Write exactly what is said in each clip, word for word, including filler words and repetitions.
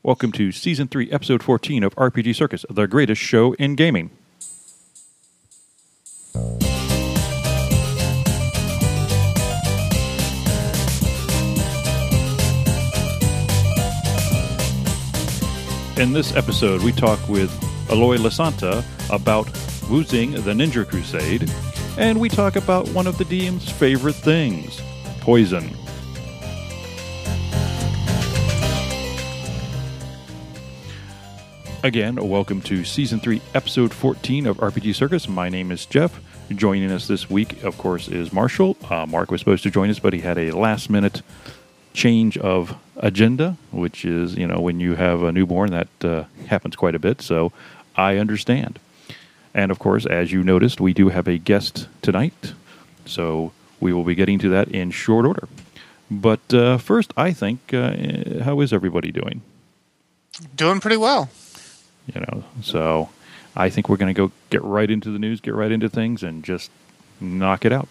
Welcome to Season three, Episode fourteen of R P G Circus, the greatest show in gaming. In this episode, we talk with Aloy Lasanta about Wuzing the Ninja Crusade, and we talk about one of the D M's favorite things, poison. Again, welcome to Season three, Episode fourteen of R P G Circus. My name is Jeff. Joining us this week, of course, is Marshall. Uh, Mark was supposed to join us, but he had a last-minute change of agenda, which is, you know, when you have a newborn, that uh, happens quite a bit, so I understand. And, of course, as you noticed, we do have a guest tonight, so we will be getting to that in short order. But uh, first, I think, uh, how is everybody doing? Doing pretty well. You know, so I think we're going to go get right into the news, get right into things, and just knock it out.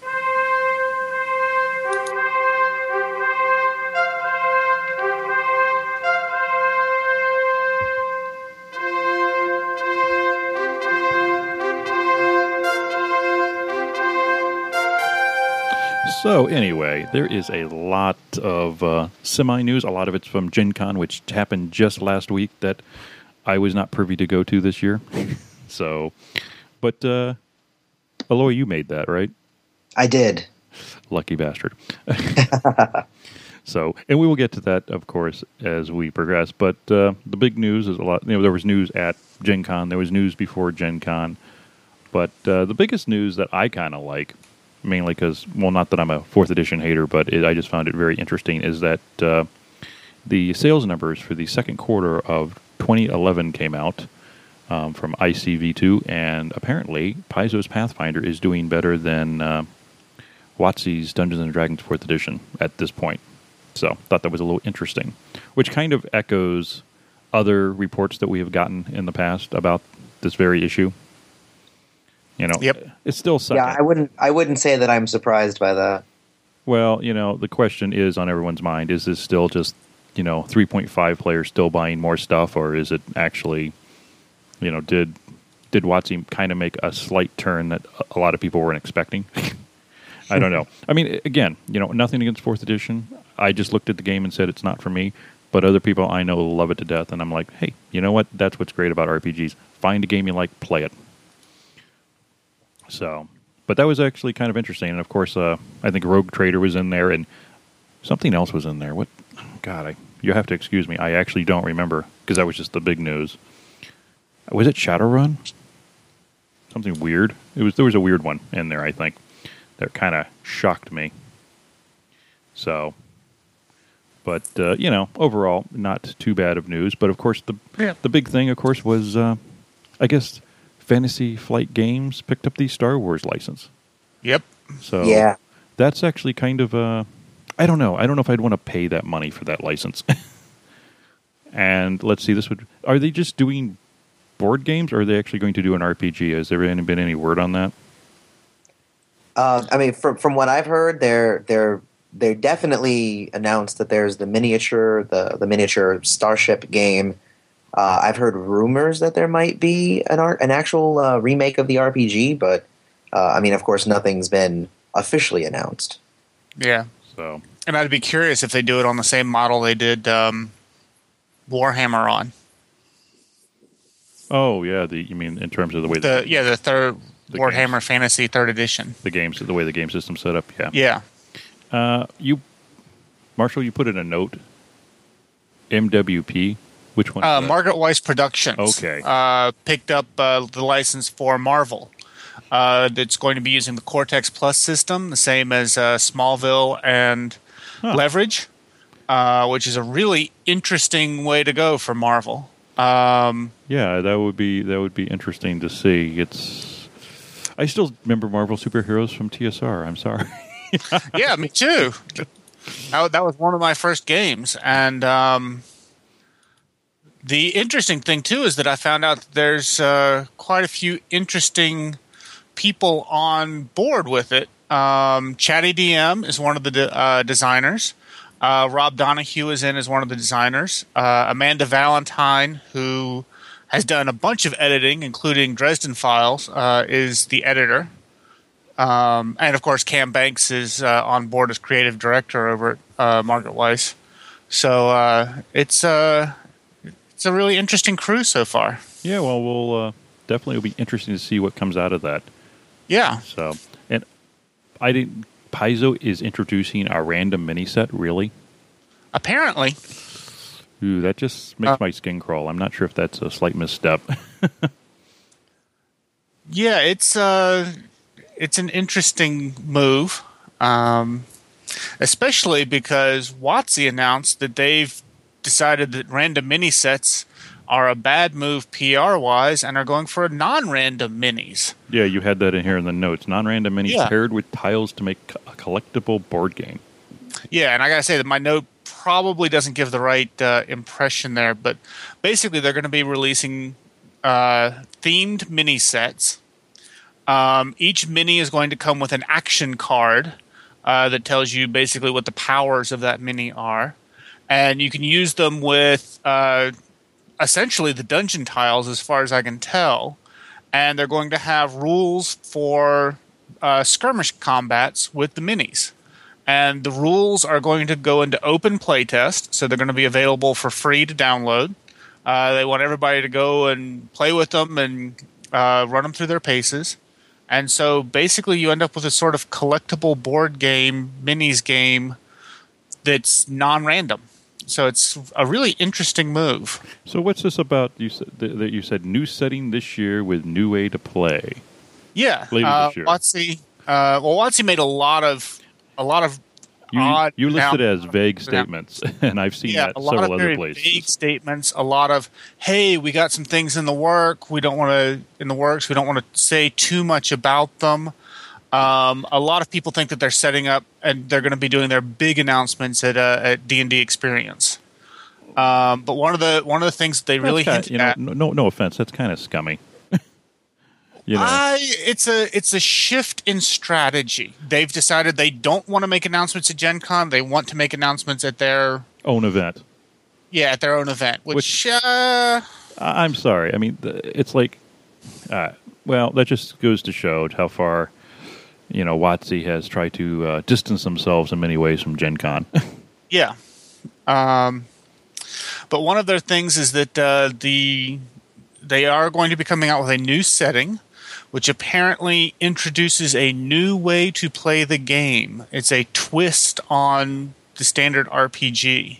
So anyway, there is a lot of uh, semi-news. A lot of it's from Gen Con, which happened just last week, that I was not privy to go to this year. So, but uh, Aloy, you made that, right? I did. Lucky bastard. So, and we will get to that, of course, as we progress. But uh, the big news is a lot. You know, there was news at Gen Con. There was news before Gen Con. But uh, the biggest news that I kind of like, mainly because, well, not that I'm a fourth edition hater, but it, I just found it very interesting, is that uh, the sales numbers for the second quarter of twenty eleven came out um, from I C V two, and apparently Paizo's Pathfinder is doing better than uh, WotC's Dungeons and Dragons fourth edition at this point. So thought that was a little interesting, which kind of echoes other reports that we have gotten in the past about this very issue. You know, yep. It's still second. Yeah, I wouldn't. I wouldn't say that I'm surprised by that. Well, you know, the question is on everyone's mind: is this still just, you know, three point five players still buying more stuff, or is it actually, you know, did did WotC kind of make a slight turn that a lot of people weren't expecting? I don't know. I mean, again, you know, nothing against fourth edition. I just looked at the game and said it's not for me. But other people I know love it to death, and I'm like, hey, you know what? That's what's great about R P Gs. Find a game you like, play it. So, but that was actually kind of interesting. And of course, uh, I think Rogue Trader was in there, and something else was in there. What? God, I, you have to excuse me. I actually don't remember, because that was just the big news. Was it Shadowrun? Something weird. It was. There was a weird one in there, I think, that kind of shocked me. So, but uh, you know, overall, not too bad of news. But of course, the yeah. the big thing, of course, was uh, I guess Fantasy Flight Games picked up the Star Wars license. Yep. So yeah, that's actually kind of uh, I don't know. I don't know if I'd want to pay that money for that license. And let's see, this would are they just doing board games, or are they actually going to do an R P G? Has there been any word on that? Uh, I mean, from from what I've heard, they're they're they definitely announced that there's the miniature the the miniature Starship game. Uh, I've heard rumors that there might be an art, an actual uh, remake of the R P G, but uh, I mean, of course, nothing's been officially announced. Yeah. So, and I'd be curious if they do it on the same model they did um, Warhammer on. Oh yeah, the you mean in terms of the way the, the yeah the third the Warhammer games, Fantasy third edition, the games the way the game system's set up. Yeah. Yeah. Uh, you, Marshall, you put in a note. M W P. Which one? Uh, Margaret Weiss Productions. Okay. Uh, picked up uh, the license for Marvel. Uh, it's going to be using the Cortex Plus system, the same as uh, Smallville and huh. Leverage, uh, which is a really interesting way to go for Marvel. Um, yeah, that would be that would be interesting to see. It's. I still remember Marvel superheroes from T S R. I'm sorry. Yeah, me too. That, that was one of my first games, and. Um, The interesting thing, too, is that I found out that there's uh, quite a few interesting people on board with it. Um, Chatty D M is one of the de- uh, designers. Uh, Rob Donahue is in as one of the designers. Uh, Amanda Valentine, who has done a bunch of editing, including Dresden Files, uh, is the editor. Um, and, of course, Cam Banks is uh, on board as creative director over at uh, Margaret Weiss. So uh, it's, uh, it's a really interesting crew so far. Yeah, well, we'll uh, definitely will be interesting to see what comes out of that. Yeah. So, and I didn't. Paizo is introducing a random mini set, really? Apparently. Ooh, that just makes Uh, my skin crawl. I'm not sure if that's a slight misstep. Yeah, it's uh, it's an interesting move, um, especially because WotC announced that they've decided that random mini sets are a bad move P R-wise and are going for non-random minis. Yeah, you had that in here in the notes. Non-random minis Yeah. paired with tiles to make a collectible board game. Yeah, and I gotta say that my note probably doesn't give the right uh, impression there, but basically they're going to be releasing uh, themed mini sets. Um, each mini is going to come with an action card uh, that tells you basically what the powers of that mini are, and you can use them with uh, essentially the dungeon tiles, as far as I can tell. And they're going to have rules for uh, skirmish combats with the minis. And the rules are going to go into open playtest, so they're going to be available for free to download. Uh, they want everybody to go and play with them and uh, run them through their paces. And so basically you end up with a sort of collectible board game, minis game that's non-random. So it's a really interesting move. So what's this about? You said that you said new setting this year with new way to play. Yeah, Later uh, this year. WotC. Uh, well, WotC made a lot of a lot of You, odd. you listed now- as vague statements, and I've seen yeah, that a lot several of other very places. vague statements. A lot of, hey, we got some things in the work. We don't want to in the works. We don't want to say too much about them. Um, a lot of people think that they're setting up and they're going to be doing their big announcements at uh, at D and D Experience. Um, but one of the one of the things that they really That's hinted kinda, at. you know, no, no offense, that's kind of scummy. you know, I, it's a it's a shift in strategy. They've decided they don't want to make announcements at Gen Con. They want to make announcements at their own event. yeah at their own event. Which, Which- uh, I- I'm sorry. I mean, the- it's like, uh, well, that just goes to show how far, you know, WotC has tried to uh, distance themselves in many ways from Gen Con. yeah. Um, but one of their things is that uh, the they are going to be coming out with a new setting, which apparently introduces a new way to play the game. It's a twist on the standard R P G.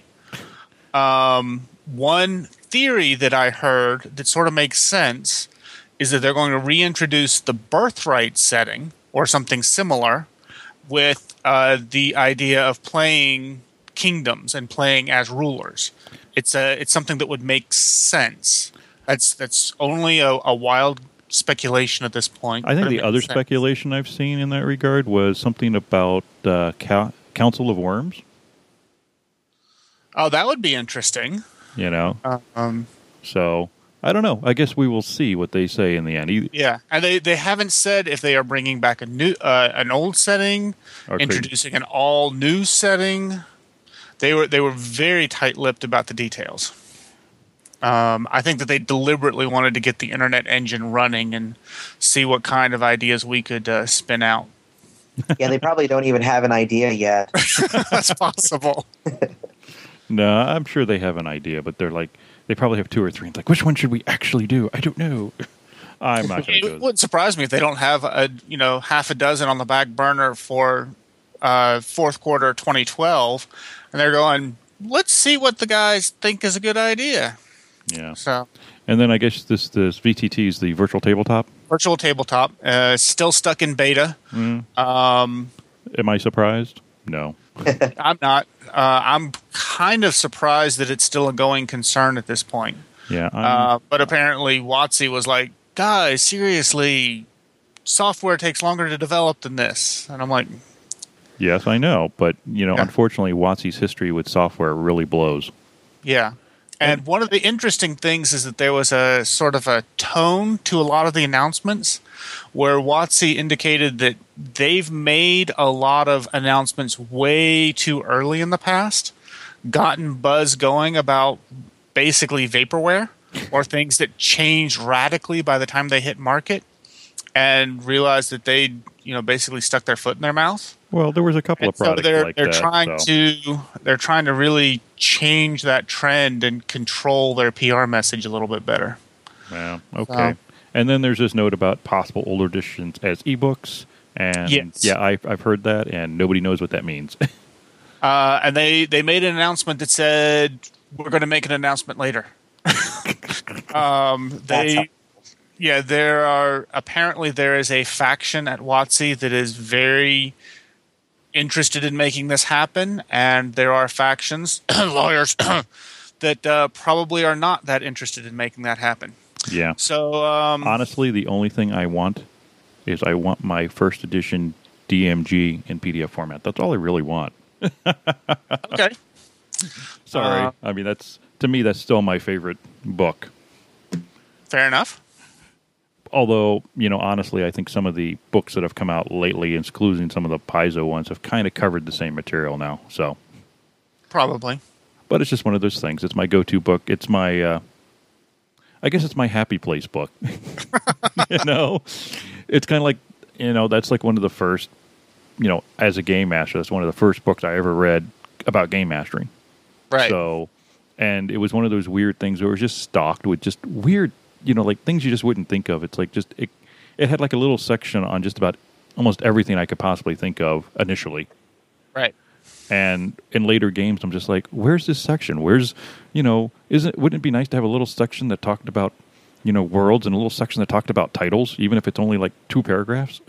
Um, one theory that I heard that sort of makes sense is that they're going to reintroduce the birthright setting or something similar with uh, the idea of playing kingdoms and playing as rulers. It's a it's something that would make sense. That's that's only a, a wild speculation at this point. I think but it the makes other sense. speculation I've seen in that regard was something about uh, Cow- Council of Worms. Oh, that would be interesting. You know, Um, so I don't know. I guess we will see what they say in the end. E- yeah, and they, they haven't said if they are bringing back a new uh, an old setting, Or introducing an all new setting. They were they were very tight lipped about the details. Um, I think that they deliberately wanted to get the internet engine running and see what kind of ideas we could uh, spin out. Yeah, they probably don't even have an idea yet. That's possible. No, I'm sure they have an idea, but they're like, they probably have two or three. It's like, which one should we actually do? I don't know. I'm not going to It go. wouldn't surprise me if they don't have a you know half a dozen on the back burner for uh, fourth quarter twenty twelve, and they're going, let's see what the guys think is a good idea. Yeah. So And then I guess this this V T T is the virtual tabletop. virtual tabletop, uh, still stuck in beta. Mm. Um, Am I surprised? No. I'm not. Uh, I'm kind of surprised that it's still a going concern at this point. Yeah. I'm, Uh, but apparently, WotC was like, "Guys, seriously, software takes longer to develop than this." And I'm like, yes, I know, but you know, Yeah. unfortunately, WotC's history with software really blows. "Yeah." And one of the interesting things is that there was a sort of a tone to a lot of the announcements, where WotC indicated that they've made a lot of announcements way too early in the past, gotten buzz going about basically vaporware or things that changed radically by the time they hit market, and realized that they, you know, basically stuck their foot in their mouth. Well, there was a couple And of so products they're like they're that. trying so. to they're trying to really change that trend and control their P R message a little bit better. Yeah, okay. So- And then there's this note about possible older editions as ebooks. And Yes. yeah, I've, I've heard that, and nobody knows what that means. Uh, and they, they made an announcement that said, we're going to make an announcement later. um, That's they, yeah, there are apparently there is a faction at WotC that is very interested in making this happen, and there are factions, lawyers, that uh, probably are not that interested in making that happen. yeah. So, um, Honestly, the only thing I want is I want my first edition D M G in P D F format. That's all I really want. okay. Sorry. Uh, I mean, that's to me, that's still my favorite book. Fair enough. Although, you know, honestly, I think some of the books that have come out lately, including some of the Paizo ones, have kind of covered the same material now. So, Probably. but it's just one of those things. It's my go-to book. It's my, uh, I guess it's my happy place book. You know, it's kind of like, you know, that's like one of the first, you know, as a game master, that's one of the first books I ever read about game mastering. Right. So, and it was one of those weird things where it was just stocked with just weird, you know, like things you just wouldn't think of. It's like just, it, it had like a little section on just about almost everything I could possibly think of initially. Right. And in later games, I'm just like, where's this section? Where's, you know, isn't, wouldn't it be nice to have a little section that talked about, you know, worlds and a little section that talked about titles, even if it's only like two paragraphs?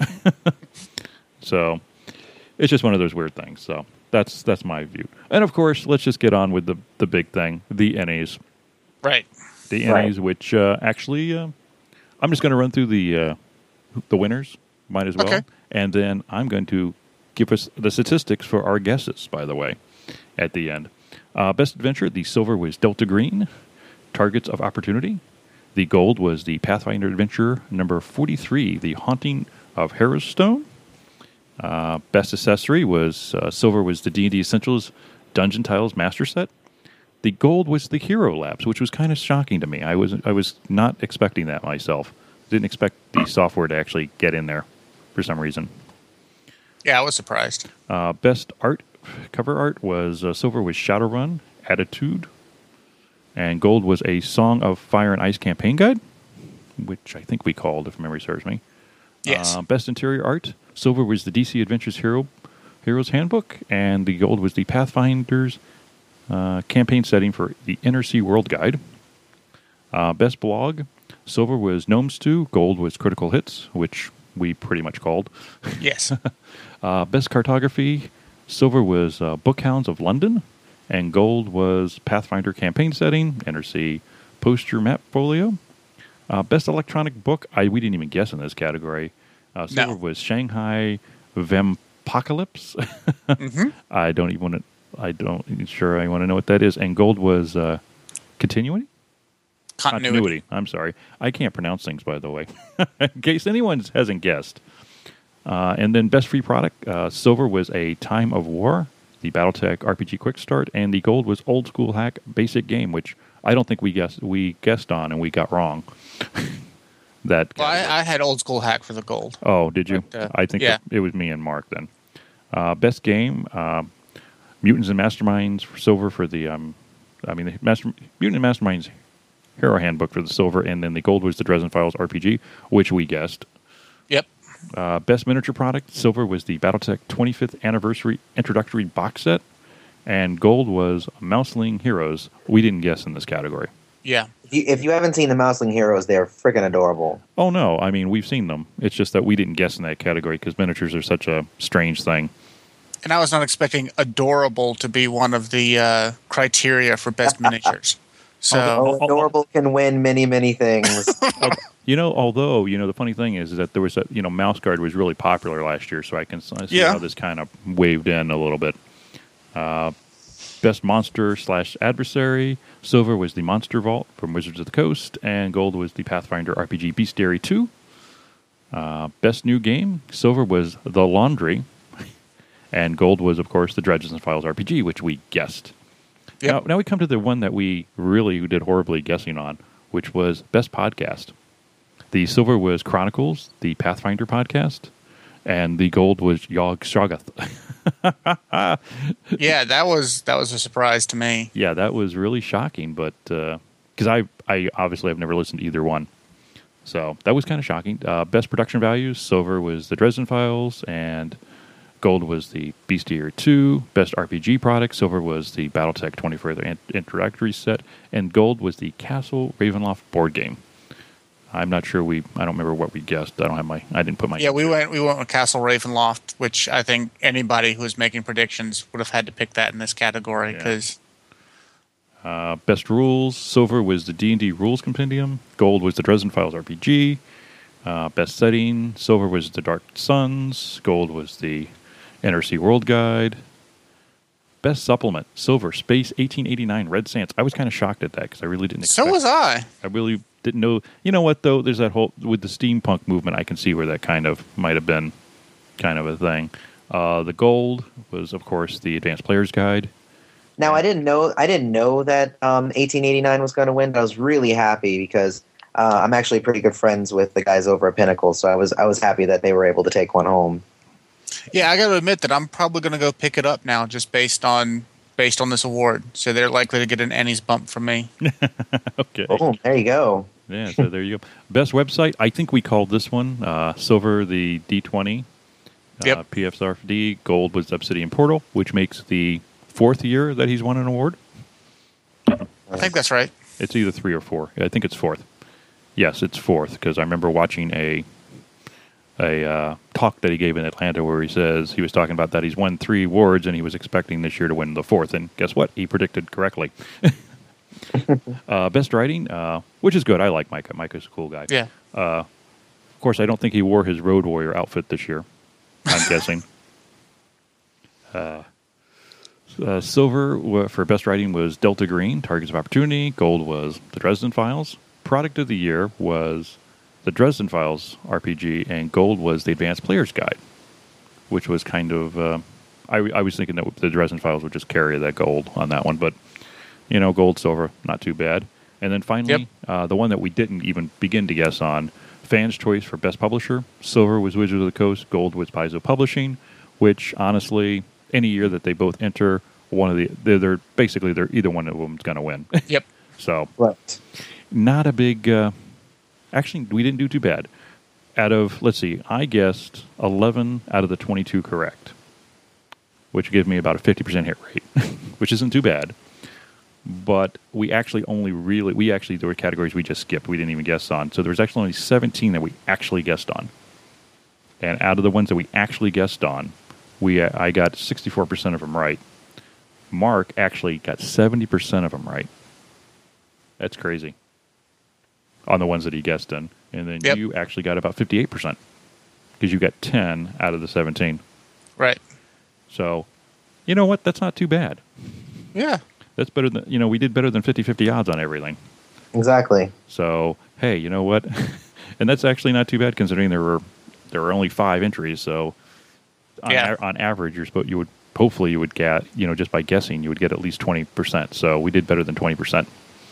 So it's just one of those weird things. So that's that's my view. And of course, let's just get on with the, the big thing, the N As. Right. The N As, Right. which uh, actually, uh, I'm just going to run through the uh, the winners, might as well. Okay. And then I'm going to give us the statistics for our guesses, by the way, at the end. Uh, Best Adventure, the silver was Delta Green, Targets of Opportunity. The gold was the Pathfinder Adventure number forty-three, The Haunting of Harrowstone. Uh, best accessory was uh, silver was the D and D Essentials Dungeon Tiles Master Set. The gold was the Hero Labs, which was kind of shocking to me. I was I was not expecting that myself. Didn't expect the software to actually get in there for some reason. Yeah, I was surprised. Uh, best art cover art was uh, silver was Shadowrun Attitude, and gold was a Song of Fire and Ice campaign guide, which I think we called, if memory serves me. Yes. Uh, best interior art, silver was the D C Adventures Hero Heroes Handbook, and the gold was the Pathfinder's uh, campaign setting for the Inner Sea World Guide. Uh, best blog, silver was Gnome Stew, gold was Critical Hits, which we pretty much called. Yes. Uh, best cartography, silver was uh, Bookhounds of London, and gold was Pathfinder campaign setting, Inner Sea poster map folio. Uh, best electronic book, I we didn't even guess in this category. Uh, silver No. was Shanghai Vampocalypse. mm-hmm. I don't even want to. I don't even sure I want to know what that is. And gold was uh, Continuity. Continuity. I'm sorry. I can't pronounce things, by the way. In case anyone hasn't guessed. Uh, and then best free product, uh, silver was a Time of War, the BattleTech R P G Quick Start, and the gold was Old School Hack Basic Game, which I don't think we guessed we guessed on and we got wrong. that. Well, I, I had old school hack for the gold. Oh, did you? But, uh, I think yeah. it, it was me and Mark then. Uh, best game, uh, Mutants and Masterminds for silver for the. Um, I mean, the Master, Mutant and Masterminds Hero Handbook for the silver, and then the gold was the Dresden Files R P G, which we guessed. Yep. Uh, best miniature product, silver was the BattleTech twenty-fifth Anniversary Introductory Box Set, and gold was Mouseling Heroes. We didn't guess in this category. Yeah. If you, if you haven't seen the Mouseling Heroes, they're freaking adorable. Oh, no. I mean, we've seen them. It's just that we didn't guess in that category because miniatures are such a strange thing. And I was not expecting adorable to be one of the uh, criteria for best miniatures. So, Oh, adorable can win many, many things. You know, although, you know, the funny thing is, is that there was a, you know, Mouse Guard was really popular last year, so I can see Yeah. how this kind of waved in a little bit. Uh, best monster slash adversary, silver was the Monster Vault from Wizards of the Coast, and gold was the Pathfinder R P G Bestiary two. Uh, best new game, silver was The Laundry, and gold was, of course, the Dredges and Files R P G, which we guessed. Yep. Now, now we come to the one that we really did horribly guessing on, which was best podcast. The silver was Chronicles, the Pathfinder podcast, and the gold was Yog Sothoth. Yeah, that was that was a surprise to me. Yeah, that was really shocking, but because uh, I, I obviously have never listened to either one. So that was kind of shocking. Uh, best production values, silver was the Dresden Files, and gold was the Bestiary two. Best R P G product, silver was the Battletech twenty-four introductory set, and gold was the Castle Ravenloft board game. I'm not sure we. I don't remember what we guessed. I don't have my. I didn't put my. Yeah, we went. We went with Castle Ravenloft, which I think anybody who was making predictions would have had to pick that in this category because. Yeah. Uh, best rules, silver was the D and D Rules Compendium. Gold was the Dresden Files R P G. Uh, best setting, silver was the Dark Suns. Gold was the N R C World Guide. Best supplement, silver, Space eighteen eighty-nine, Red Sands. I was kind of shocked at that because I really didn't expect. So was I. I really didn't know. You know what, though? There's that whole, with the steampunk movement, I can see where that kind of might have been kind of a thing. Uh, the gold was, of course, the Advanced Player's Guide. Now, I didn't know I didn't know that um, eighteen eighty-nine was going to win, but I was really happy because uh, I'm actually pretty good friends with the guys over at Pinnacle, so I was I was happy that they were able to take one home. Yeah, I got to admit that I'm probably going to go pick it up now, just based on based on this award. So they're likely to get an Annie's bump from me. Okay. Oh, there you go. Yeah, so there you go. Best website, I think we called this one uh, silver, the D twenty. Yep. Uh, P F R D. Gold was Obsidian Portal, which makes the fourth year that he's won an award. I think that's right. It's either three or four. I think it's fourth. Yes, it's fourth because I remember watching a a uh, talk that he gave in Atlanta where he says he was talking about that he's won three awards and he was expecting this year to win the fourth. And guess what? He predicted correctly. uh, best writing, uh, which is good. I like Micah. Micah's a cool guy. Yeah. Uh, of course, I don't think he wore his Road Warrior outfit this year. I'm guessing. Uh, uh, silver w- for best writing was Delta Green, Targets of Opportunity. Gold was The Dresden Files. Product of the year was The Dresden Files R P G, and gold was The Advanced Player's Guide, which was kind of... Uh, I, I was thinking that The Dresden Files would just carry that gold on that one, but, you know, gold, silver, not too bad. And then finally, yep. uh, the one that we didn't even begin to guess on, Fans' Choice for Best Publisher. Silver was Wizards of the Coast, gold was Paizo Publishing, which, honestly, any year that they both enter, one of the... They're, they're basically, they're either one of them's going to win. Yep. So, right. Not a big... Uh, actually, we didn't do too bad. Out of, let's see, I guessed eleven out of the twenty-two correct, which gives me about a fifty percent hit rate, which isn't too bad. But we actually only really, we actually, there were categories we just skipped. We didn't even guess on. So there was actually only seventeen that we actually guessed on. And out of the ones that we actually guessed on, we uh, I got sixty-four percent of them right. Mark actually got seventy percent of them right. That's crazy. On the ones that he guessed on. And then yep. you actually got about fifty-eight percent. Because you got ten out of the seventeen. Right. So, you know what? That's not too bad. Yeah. That's better than, you know, we did better than fifty-fifty odds on everything. Exactly. So, hey, you know what? And that's actually not too bad considering there were there were only five entries. So, on, yeah. a, on average, you're supposed, you would, hopefully you would get, you know, just by guessing, you would get at least twenty percent. So, we did better than twenty percent.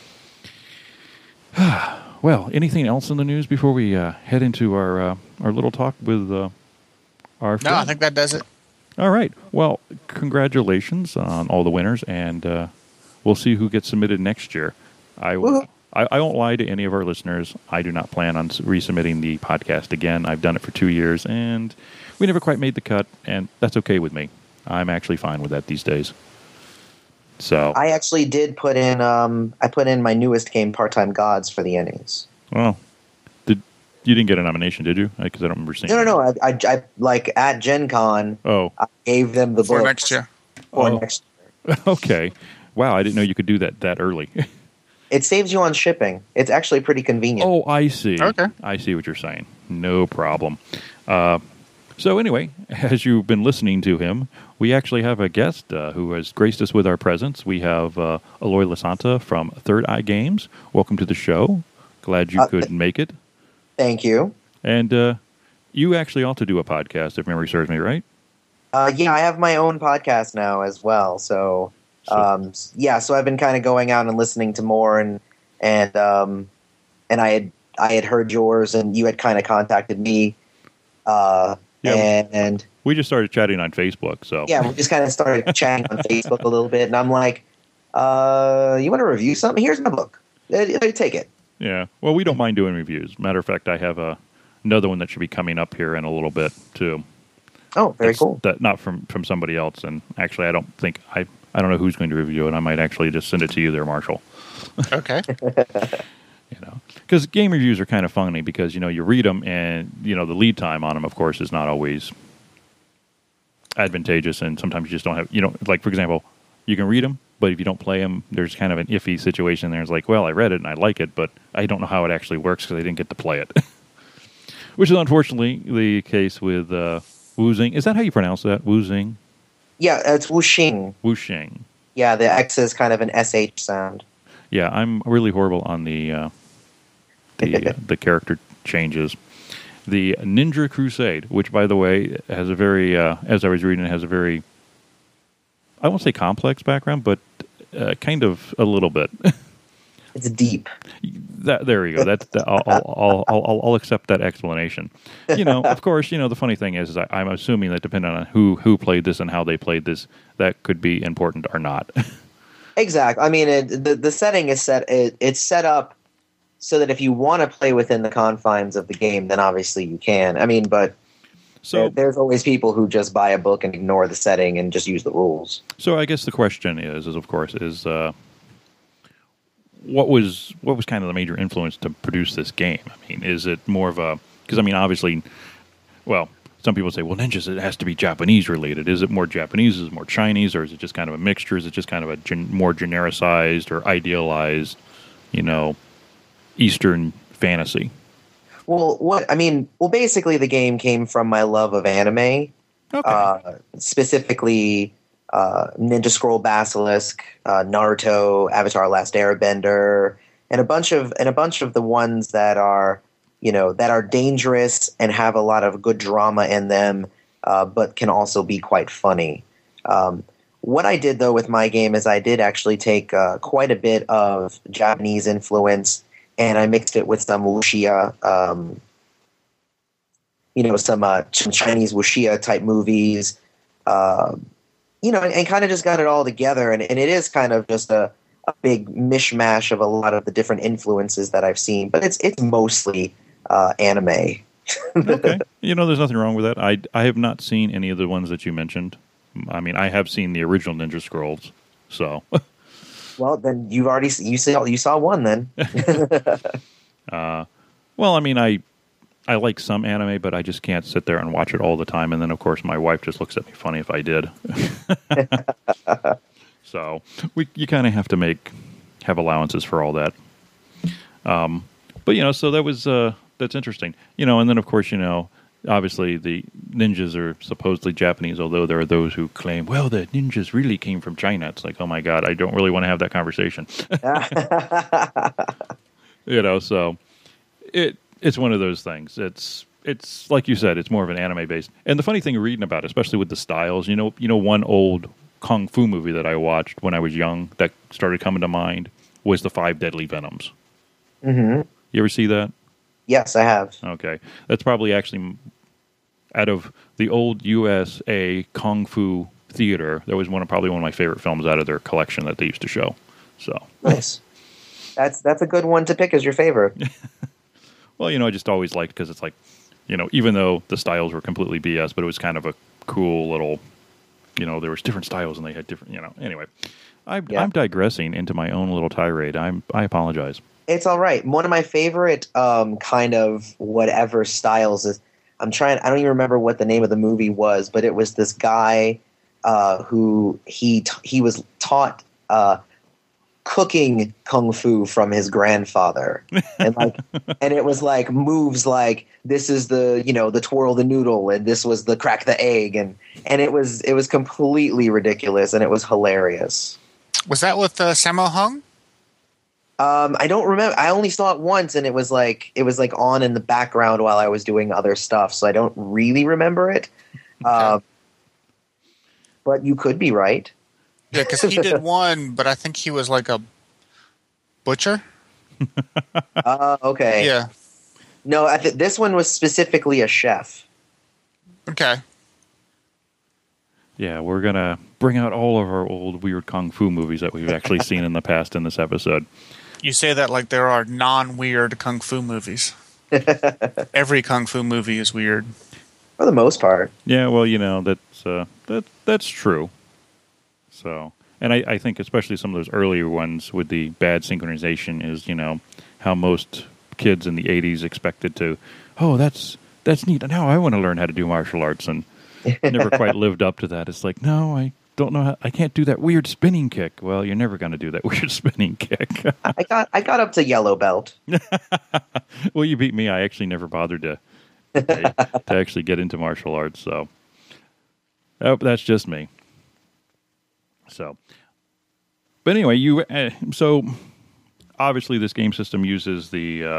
Well, anything else in the news before we uh, head into our uh, our little talk with uh, our No, friend? I think that does it. All right. Well, congratulations on all the winners, and uh, we'll see who gets submitted next year. I, I I won't lie to any of our listeners. I do not plan on resubmitting the podcast again. I've done it for two years, and we never quite made the cut, and that's okay with me. I'm actually fine with that these days. So I actually did put in. Um, I put in my newest game, Part-Time Gods, for the Ennies. Well, did you didn't get a nomination, did you? Because I don't remember seeing. No, no, no. I, I, I like at Gen Con. Oh, I gave them the for book next year. For oh. next year. Okay. Wow, I didn't know you could do that that early. It saves you on shipping. It's actually pretty convenient. Oh, I see. Okay. I see what you're saying. No problem. Uh, so anyway, as you've been listening to him, we actually have a guest uh, who has graced us with our presence. We have uh, Eloy Lasanta from Third Eye Games. Welcome to the show. Glad you Uh, could make it. Thank you. And uh, you actually also do a podcast, if memory serves me right. Uh, yeah, I have my own podcast now as well. So, So- um, yeah, so I've been kind of going out and listening to more, and and um, and I had I had heard yours, and you had kind of contacted me, uh, Yeah. and, and We just started chatting on Facebook, so yeah, we just kind of started chatting on Facebook a little bit, and I'm like, uh, you want to review something? Here's my book. Uh, uh, Take it. yeah. Well, we don't mind doing reviews. Matter of fact, I have a, another one that should be coming up here in a little bit too. Oh, very That's- cool. That not from from somebody else, and actually, I don't think I I don't know who's going to review it. I might actually just send it to you there, Marshall. Okay. You know, because game reviews are kind of funny because you know you read them and you know the lead time on them, of course, is not always advantageous, and sometimes you just don't have you know like for example, you can read them, but if you don't play them, there's kind of an iffy situation there. It's like, well, I read it and I like it, but I don't know how it actually works because I didn't get to play it, which is unfortunately the case with uh, Wuxing. Is that how you pronounce that? Wuxing? Yeah, it's Wuxing. Wuxing. Yeah, the X is kind of an S H sound. Yeah, I'm really horrible on the uh, the uh, the character changes. The Ninja Crusade, which by the way has a very, uh, as I was reading, it has a very, I won't say complex background, but uh, kind of a little bit. It's deep. That there you go. That's that, I'll, I'll, I'll, I'll I'll accept that explanation. You know, of course, you know the funny thing is, is I, I'm assuming that depending on who who played this and how they played this, that could be important or not. Exactly. I mean, it, the the setting is set. It, it's set up so that if you want to play within the confines of the game, then obviously you can. I mean, but So there, there's always people who just buy a book and ignore the setting and just use the rules. So I guess the question is, is of course, is uh, what was what was kind of the major influence to produce this game? I mean, is it more of a because I mean, obviously, well, some people say, well, ninjas it has to be Japanese related. Is it more Japanese? Is it more Chinese, or is it just kind of a mixture? Is it just kind of a gen- more genericized or idealized, you know, Eastern fantasy? Well, what I mean, well, basically, the game came from my love of anime, Okay. uh, specifically uh, Ninja Scroll Basilisk, uh, Naruto, Avatar: Last Airbender, and a bunch of and a bunch of the ones that are you know that are dangerous and have a lot of good drama in them, uh, but can also be quite funny. Um, what I did though with my game is I did actually take uh, quite a bit of Japanese influence. And I mixed it with some wuxia, um, you know, some, uh, some Chinese wuxia type movies, uh, you know, and, and kind of just got it all together. And, and it is kind of just a, a big mishmash of a lot of the different influences that I've seen. But it's it's mostly uh, anime. Okay. You know, there's nothing wrong with that. I, I have not seen any of the ones that you mentioned. I mean, I have seen the original Ninja Scrolls, so... Well, then you've already you saw you saw one then. uh, well, I mean, I I like some anime, but I just can't sit there and watch it all the time. And then, of course, my wife just looks at me funny if I did. So we you kind of have to make have allowances for all that. Um, but you know, so that was uh, that's interesting. You know, and then of course, you know. Obviously, the ninjas are supposedly Japanese, although there are those who claim, well, the ninjas really came from China. It's like, oh my God, I don't really want to have that conversation. You know, so it it's one of those things. It's it's like you said, it's more of an anime based. And the funny thing reading about it, especially with the styles, you know, you know, one old kung fu movie that I watched when I was young that started coming to mind was the Five Deadly Venoms. Mm-hmm. You ever see that? Yes, I have. Okay, that's probably actually out of the old U S A kung fu theater. That was one of probably one of my favorite films out of their collection that they used to show. So nice. That's that's a good one to pick as your favorite. Well, you know, I just always liked because it's like, you know, even though the styles were completely B S, but it was kind of a cool little, you know, there was different styles and they had different, you know. Anyway, I, Yeah. I'm digressing into my own little tirade. I'm I apologize. It's all right. One of my favorite um, kind of whatever styles is. I'm trying. I don't even remember what the name of the movie was, but it was this guy uh, who he t- he was taught uh, cooking kung fu from his grandfather, and like, and it was like moves like this is the you know the twirl the noodle, and this was the crack the egg, and and it was it was completely ridiculous, and it was hilarious. Was that with uh, Sammo Hung? Um, I don't remember. I only saw it once, and it was like it was like on in the background while I was doing other stuff, so I don't really remember it. Okay. Uh, but you could be right. Yeah, because he did one, but I think he was like a butcher. Uh, okay. Yeah. No, I th- this one was specifically a chef. Okay. Yeah, we're going to bring out all of our old weird kung fu movies that we've actually seen in the past in this episode. You say that like there are non-weird kung fu movies. Every kung fu movie is weird. For the most part. Yeah, well, you know, that's uh, that that's true. So, and I, I think especially some of those earlier ones with the bad synchronization is, you know, how most kids in the eighties expected to, oh, that's that's neat. Now I want to learn how to do martial arts, and never quite lived up to that. It's like, no, I don't know how, I can't do that weird spinning kick. Well, you're never going to do that weird spinning kick. I got I got up to yellow belt. Well, you beat me. I actually never bothered to to, to actually get into martial arts. So, oh, that's just me. So, but anyway, you uh, so obviously this game system uses the uh,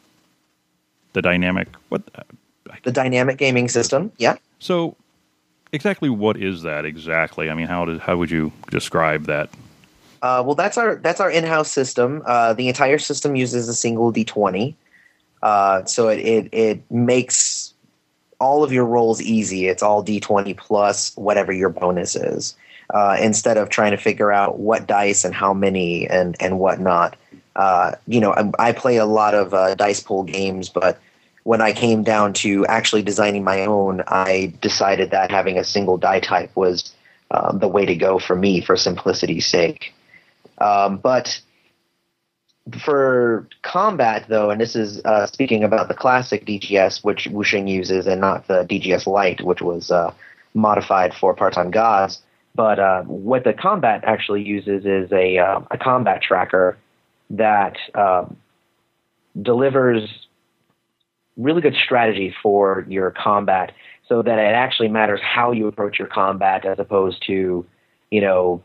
the dynamic what uh, The dynamic gaming system. Yeah. so exactly what is that exactly? I mean, how does how would you describe that? Uh, well, that's our that's our in-house system. Uh, the entire system uses a single D twenty, uh, so it, it it makes all of your rolls easy. It's all D twenty plus whatever your bonus is, uh, instead of trying to figure out what dice and how many and and whatnot. Uh, you know, I, I play a lot of uh, dice pool games, but when I came down to actually designing my own, I decided that having a single die type was um, the way to go for me, for simplicity's sake. Um, but for combat, though, and this is uh, speaking about the classic D G S, which Wuxing uses, and not the D G S Lite, which was uh, modified for part-time gods. But uh, what the combat actually uses is a, uh, a combat tracker that um, delivers really good strategy for your combat, so that it actually matters how you approach your combat, as opposed to, you know,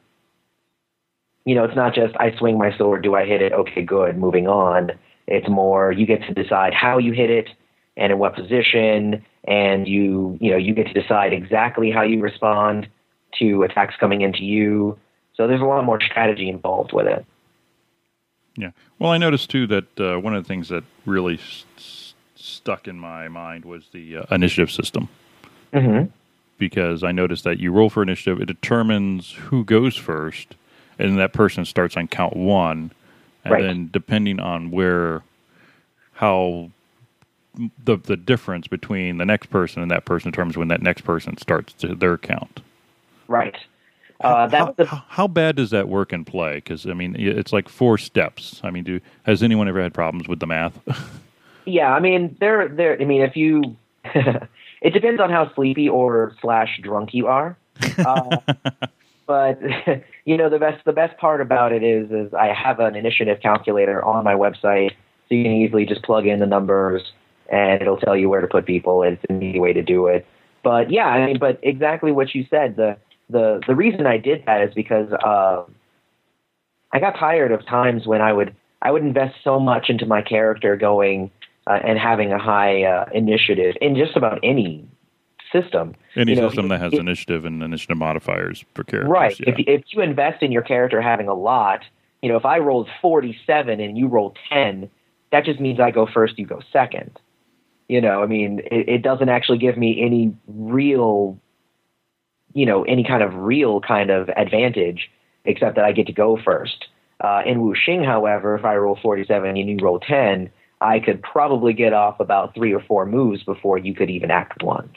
you know, it's not just I swing my sword, do I hit it? Okay, good, moving on. It's more you get to decide how you hit it and in what position, and you, you know, you get to decide exactly how you respond to attacks coming into you. So there's a lot more strategy involved with it. Yeah. Well, I noticed too that uh, one of the things that really s- stuck in my mind was the uh, initiative system. Mm-hmm. Because I noticed that you roll for initiative, it determines who goes first, and that person starts on count one, and Right. then depending on where, how the the difference between the next person and that person determines when that next person starts to their count. Right. Uh, that's how, the how, how bad does that work in play? Because I mean, it's like four steps. I mean, do has anyone ever had problems with the math? Yeah, I mean, there, there. I mean, if you, it depends on how sleepy or slash drunk you are. Uh, but you know, the best, the best part about it is, is I have an initiative calculator on my website, so you can easily just plug in the numbers, and it'll tell you where to put people. It's an easy way to do it. But yeah, I mean, but exactly what you said. The the the reason I did that is because uh, I got tired of times when I would I would invest so much into my character going. Uh, and having a high uh, initiative in just about any system. Any you know, system if, that has if, initiative and initiative modifiers for characters. Right. Yeah. If, if you invest in your character having a lot, you know, if I rolled forty-seven and you roll ten, that just means I go first, you go second. You know, I mean, it, it doesn't actually give me any real, you know, any kind of real kind of advantage, except that I get to go first. Uh, in Wuxing, however, if I roll forty-seven and you roll ten, I could probably get off about three or four moves before you could even act once.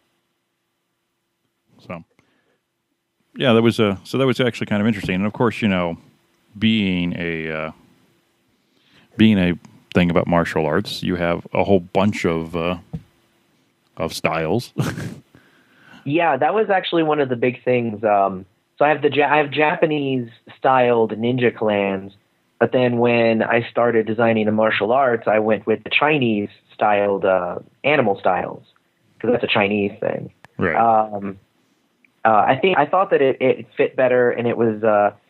So, yeah, that was a so that was actually kind of interesting. And of course, you know, being a uh, being a thing about martial arts, you have a whole bunch of uh, of styles. Yeah, that was actually one of the big things. Um, so I have the ja- I have Japanese styled ninja clans. But then when I started designing the martial arts, I went with the Chinese-styled uh, animal styles, because that's a Chinese thing. Right. Um, uh, I think I thought that it, it fit better, and it was uh,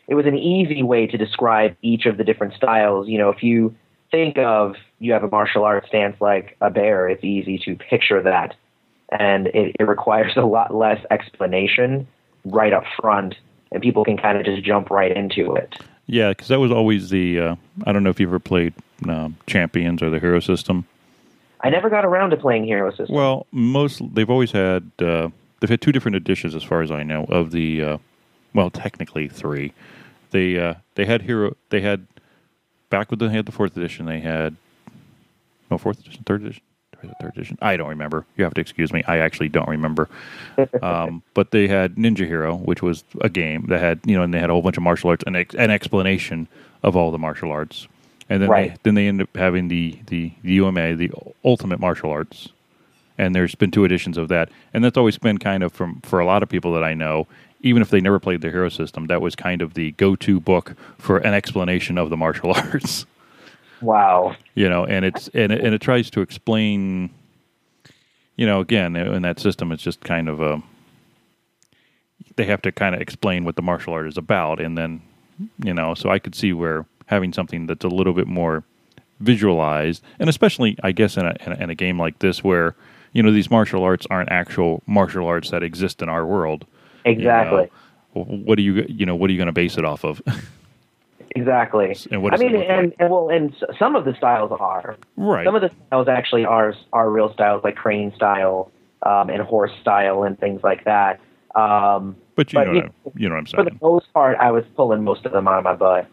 it was an easy way to describe each of the different styles. You know, if you think of you have a martial arts stance like a bear, it's easy to picture that, and it, it requires a lot less explanation right up front, and people can kind of just jump right into it. Yeah, because that was always the. Uh, I don't know if you ever played um, Champions or the Hero System. I never got around to playing Hero System. Well, most they've always had. Uh, they've had two different editions, as far as I know, of the. Uh, well, technically three. They uh, they had Hero. They had back when they had the fourth edition. They had no fourth edition, third edition, third edition. I don't remember. You have to excuse me. I actually don't remember. Um, but they had Ninja Hero, which was a game that had you know, and they had a whole bunch of martial arts and ex- an explanation of all the martial arts. And then right. they then they ended up having the, the, the U M A, the Ultimate Martial Arts. And there's been two editions of that. And that's always been kind of, from for a lot of people that I know, even if they never played the Hero System, that was kind of the go-to book for an explanation of the martial arts. Wow. You know, and it's and it, and it tries to explain, you know, again, in that system, it's just kind of a, they have to kind of explain what the martial art is about. And then, you know, so I could see where having something that's a little bit more visualized, and especially, I guess, in a, in a, in a game like this where, you know, these martial arts aren't actual martial arts that exist in our world. Exactly. You know, what are you, you know, what are you going to base it off of? Exactly. And what I does it mean, look and, like? and well, and some of the styles are Right. Some of the styles actually are are real styles, like crane style um, and horse style and things like that. Um, but you but, know, you what I'm, you know what I'm for saying. the most part, I was pulling most of them out of my butt.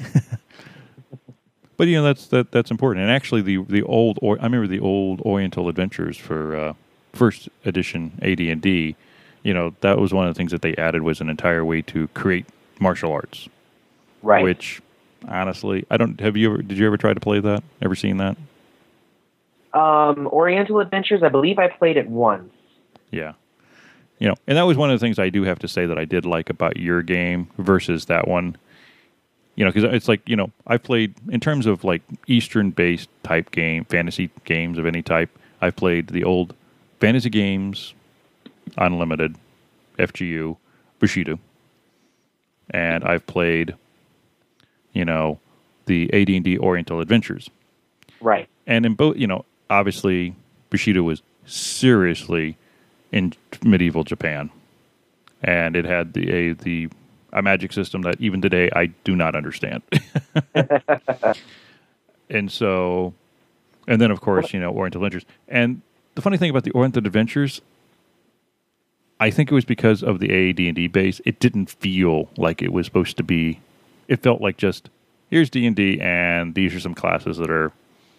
But you know, that's that that's important. And actually, the the old or I remember the old Oriental Adventures for uh, first edition A D and D. You know, that was one of the things that they added was an entire way to create martial arts. Right. Which, honestly, I don't. Have you ever? Did you ever try to play that? Ever seen that? Um, Oriental Adventures, I believe I played it once. Yeah. You know, and that was one of the things I do have to say that I did like about your game versus that one. You know, because it's like, you know, I've played, in terms of like Eastern-based type game, fantasy games of any type, I've played the old Fantasy Games, Unlimited, F G U, Bushido. And I've played, you know, the A D and D Oriental Adventures. Right. And in both, you know, obviously Bushido was seriously in medieval Japan. And it had the a, the a magic system that even today I do not understand. And so, and then of course, you know, Oriental Adventures. And the funny thing about the Oriental Adventures, I think it was because of the A D and D base, it didn't feel like it was supposed to be. It felt like just, here's D and D and these are some classes that are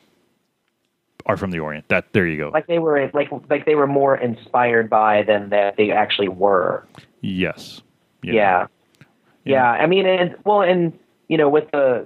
are from the Orient. That there you go. Like they were like like they were more inspired by than that they actually were. Yes. Yeah. Yeah. Yeah. I mean, and well, and you know, with the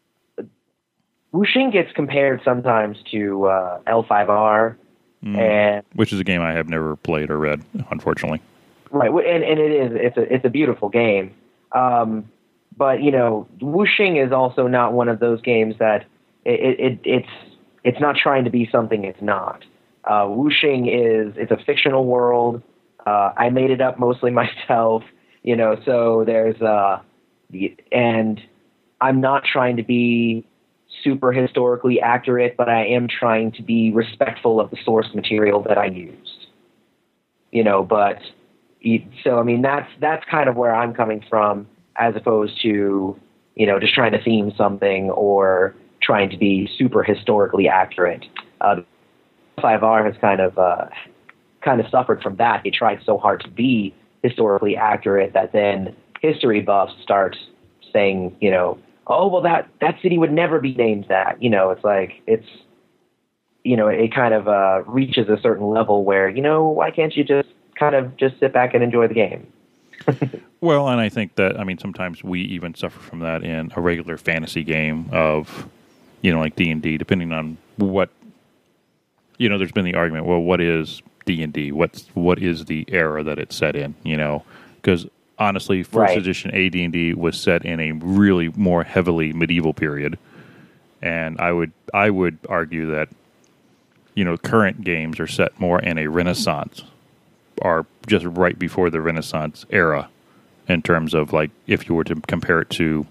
Wuxing gets compared sometimes to uh, L five R, mm. and which is a game I have never played or read, unfortunately. Right, and and it is it's a it's a beautiful game, um, but you know, Wuxing is also not one of those games that it, it it's it's not trying to be something it's not. Uh, Wuxing is it's a fictional world. Uh, I made it up mostly myself. You know, so there's uh, and I'm not trying to be super historically accurate, but I am trying to be respectful of the source material that I used. You know, but so I mean that's that's kind of where I'm coming from, as opposed to, you know, just trying to theme something or trying to be super historically accurate. Uh, five R has kind of uh, kind of suffered from that. They tried so hard to be historically accurate that then history buffs start saying, you know, oh, well, that, that city would never be named that. You know, it's like, it's, you know, it kind of uh, reaches a certain level where, you know, why can't you just kind of just sit back and enjoy the game? Well, and I think that, I mean, sometimes we even suffer from that in a regular fantasy game of, you know, like D and D, depending on what, you know, there's been the argument, well, what is D and D? What's what is the era that it's set in? You know, because honestly, first right. edition A D and D was set in a really more heavily medieval period, and I would I would argue that, you know, current games are set more in a Renaissance, are just right before the Renaissance era, in terms of like if you were to compare it to,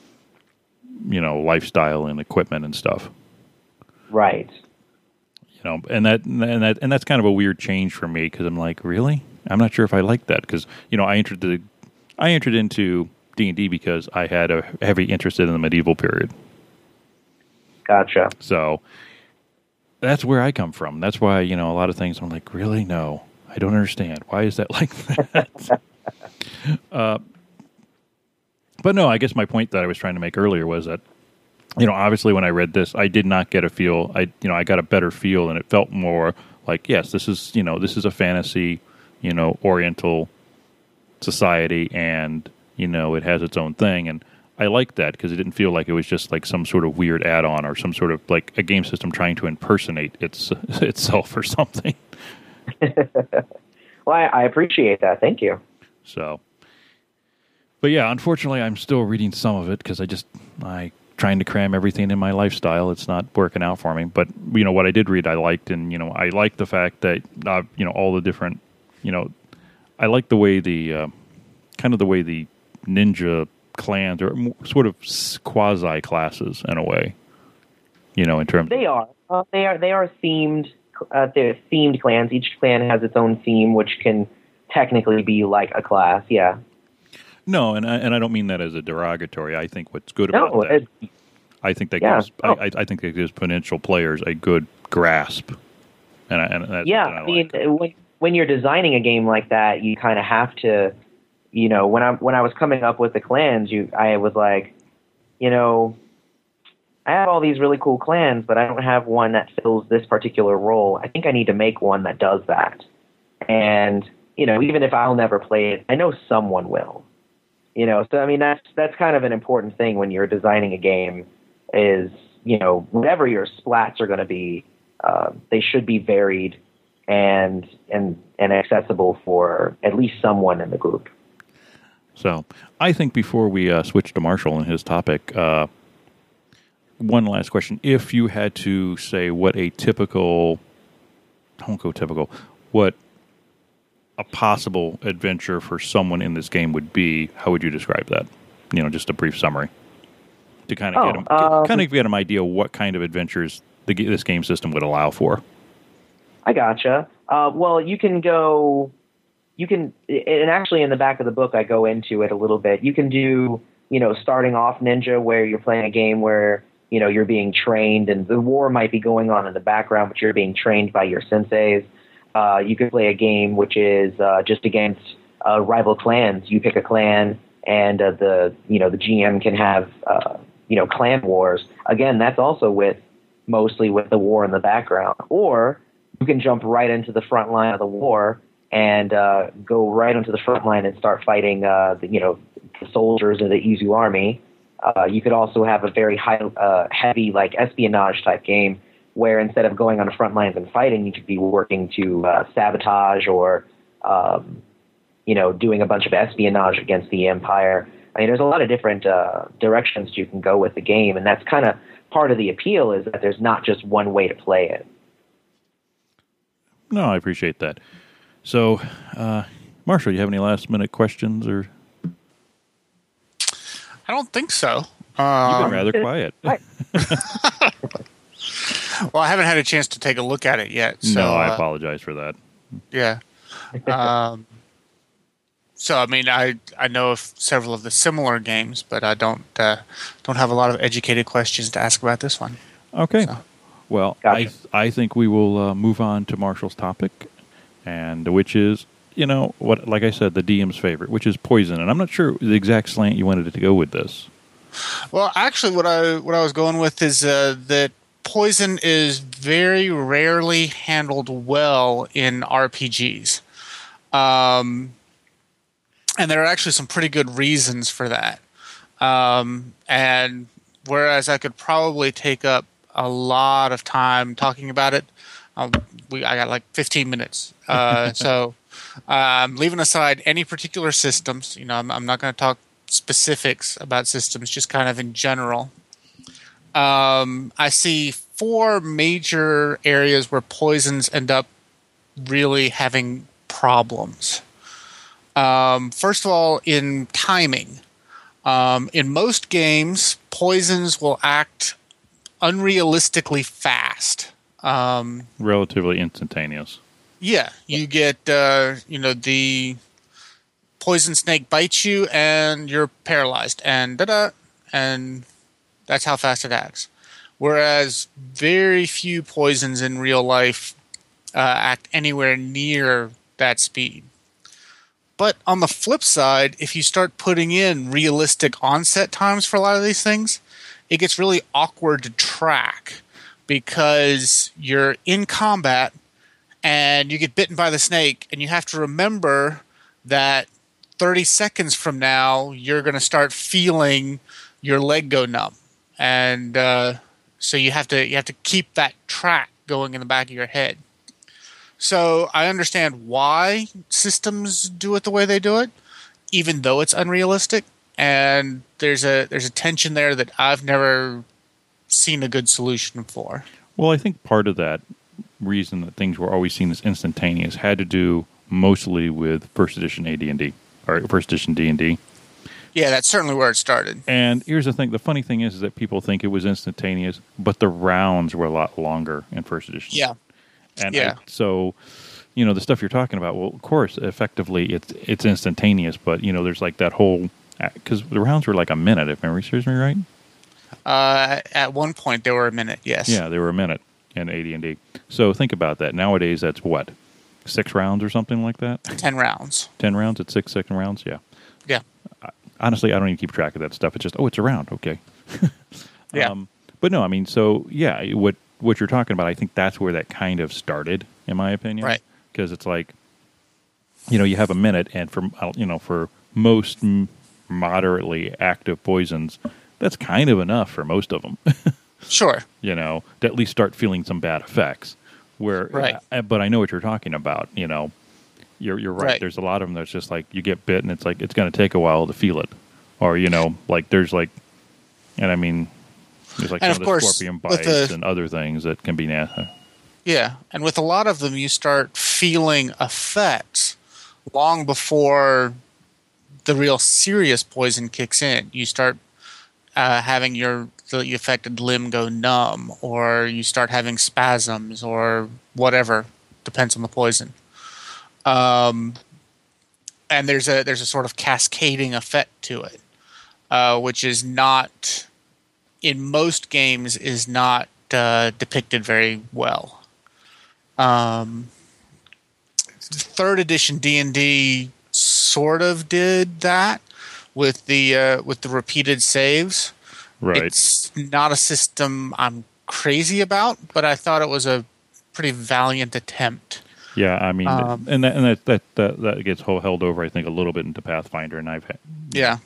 you know, lifestyle and equipment and stuff. Right. You know, and that and that and that's kind of a weird change for me because I'm like, really? I'm not sure if I like that because you know I entered the I entered into D and D because I had a heavy interest in the medieval period. Gotcha. So that's where I come from. That's why you know a lot of things I'm like, really? No, I don't understand. Why is that like that? uh, but no, I guess my point that I was trying to make earlier was that. You know, obviously, when I read this, I did not get a feel. I, you know, I got a better feel, and it felt more like, yes, this is, you know, this is a fantasy, you know, Oriental society, and you know, it has its own thing, and I liked that because it didn't feel like it was just like some sort of weird add-on or some sort of like a game system trying to impersonate its itself or something. Well, I, I appreciate that. Thank you. So, but yeah, unfortunately, I'm still reading some of it because I just I. trying to cram everything in my lifestyle. It's not working out for me. But, you know, what I did read, I liked. And, you know, I liked the fact that, uh, you know, all the different, you know, I like the way the, uh, kind of the way the ninja clans are sort of quasi classes in a way, you know, in terms They are. Uh, they are, they are themed, uh, they're themed clans. Each clan has its own theme, which can technically be like a class. Yeah. No, and I, and I don't mean that as a derogatory. I think what's good about no, that, it, I think that yeah. gives oh. I, I think that gives potential players a good grasp. And, I, and that's yeah, I, I mean, like. when when you're designing a game like that, you kind of have to, you know, when I when I was coming up with the clans, you I was like, you know, I have all these really cool clans, but I don't have one that fills this particular role. I think I need to make one that does that. And you know, even if I'll never play it, I know someone will. You know, so I mean that's that's kind of an important thing when you're designing a game is, you know, whatever your splats are going to be, uh, they should be varied and and and accessible for at least someone in the group. So I think before we uh, switch to Marshall and his topic, uh, one last question: if you had to say what a typical, I won't go typical, what a possible adventure for someone in this game would be, how would you describe that? You know, just a brief summary to kind of oh, get them, um, kind of get an idea of what kind of adventures the, this game system would allow for. I gotcha. Uh, well, you can go, you can, and actually in the back of the book I go into it a little bit. You can do, you know, starting off ninja where you're playing a game where, you know, you're being trained and the war might be going on in the background, but you're being trained by your senseis. Uh, you could play a game which is uh, just against uh, rival clans. You pick a clan, and uh, the you know the G M can have uh, you know clan wars. Again, that's also with mostly with the war in the background. Or you can jump right into the front line of the war and uh, go right into the front line and start fighting uh, the, you know the soldiers of the Izu army. Uh, you could also have a very high, uh, heavy like espionage type game, where instead of going on the front lines and fighting, you could be working to uh, sabotage or, um, you know, doing a bunch of espionage against the Empire. I mean, there's a lot of different uh, directions you can go with the game, and that's kind of part of the appeal is that there's not just one way to play it. No, I appreciate that. So, uh, Marshall, you have any last-minute questions? Or I don't think so. You've Um, been rather quiet. Well, I haven't had a chance to take a look at it yet. So, no, I uh, apologize for that. Yeah. Um, so, I mean, I I know of several of the similar games, but I don't uh, don't have a lot of educated questions to ask about this one. Okay. So. Well, Gotcha. I I think we will uh, move on to Marshall's topic, and which is, you know, what like I said, the D M's favorite, which is poison. And I'm not sure the exact slant you wanted it to go with this. Well, actually, what I what I was going with is uh, that poison is very rarely handled well in R P Gs, um, and there are actually some pretty good reasons for that. Um, and whereas I could probably take up a lot of time talking about it, um, we I got like fifteen minutes. Uh, so I'm leaving aside any particular systems. You know, I'm, I'm not going to talk specifics about systems, just kind of in general. Um, I see four major areas where poisons end up really having problems. Um, first of all, in timing. Um, in most games, poisons will act unrealistically fast. Um, Relatively instantaneous. yeah, you get, uh, you know, the poison snake bites you and you're paralyzed, and da-da, and that's how fast it acts. Whereas very few poisons in real life uh, act anywhere near that speed. But on the flip side, if you start putting in realistic onset times for a lot of these things, it gets really awkward to track because you're in combat and you get bitten by the snake and you have to remember that thirty seconds from now, you're going to start feeling your leg go numb. And uh, so you have to you have to keep that track going in the back of your head. So I understand why systems do it the way they do it, even though it's unrealistic. And there's a there's a tension there that I've never seen a good solution for. Well, I think part of that reason that things were always seen as instantaneous had to do mostly with first edition A D and D, or first edition D and D. Yeah, that's certainly where it started. And here's the thing. The funny thing is, is that people think it was instantaneous, but the rounds were a lot longer in first edition. Yeah. And yeah. I, so, you know, the stuff you're talking about, well, of course, effectively, it's it's instantaneous, but, you know, there's like that whole, because the rounds were like a minute, if memory serves me right. Uh, at one point, they were a minute, yes. Yeah, they were a minute in A D and D. So think about that. Nowadays, that's what? Six rounds or something like that? Ten rounds. Ten rounds at six second rounds? Yeah. Yeah. I, honestly, I don't even keep track of that stuff. It's just, oh, it's a round. Okay. yeah. Um, but no, I mean, so, yeah, what what you're talking about, I think that's where that kind of started, in my opinion. Right. Because it's like, you know, you have a minute, and for, you know, for most m- moderately active poisons, that's kind of enough for most of them. Sure. You know, to at least start feeling some bad effects. Where, right. Uh, but I know what you're talking about. You know, you're you're right. right. There's a lot of them that's just like you get bit, and it's like it's going to take a while to feel it, or you know, like there's like, and I mean, there's like and some of, of the course, scorpion bites the, and other things that can be nasty. Yeah, and with a lot of them, you start feeling effects long before the real serious poison kicks in. You start uh, having your the affected limb go numb, or you start having spasms, or whatever. Depends on the poison. Um, and there's a there's a sort of cascading effect to it, uh, which is not in most games is not uh, depicted very well. Um, third edition D and D sort of did that with the uh, with the repeated saves. Right. It's not a system I'm crazy about, but I thought it was a pretty valiant attempt. Yeah, I mean, Um, and that and that, that that that gets held over, I think, a little bit into Pathfinder, and I've had, Yeah.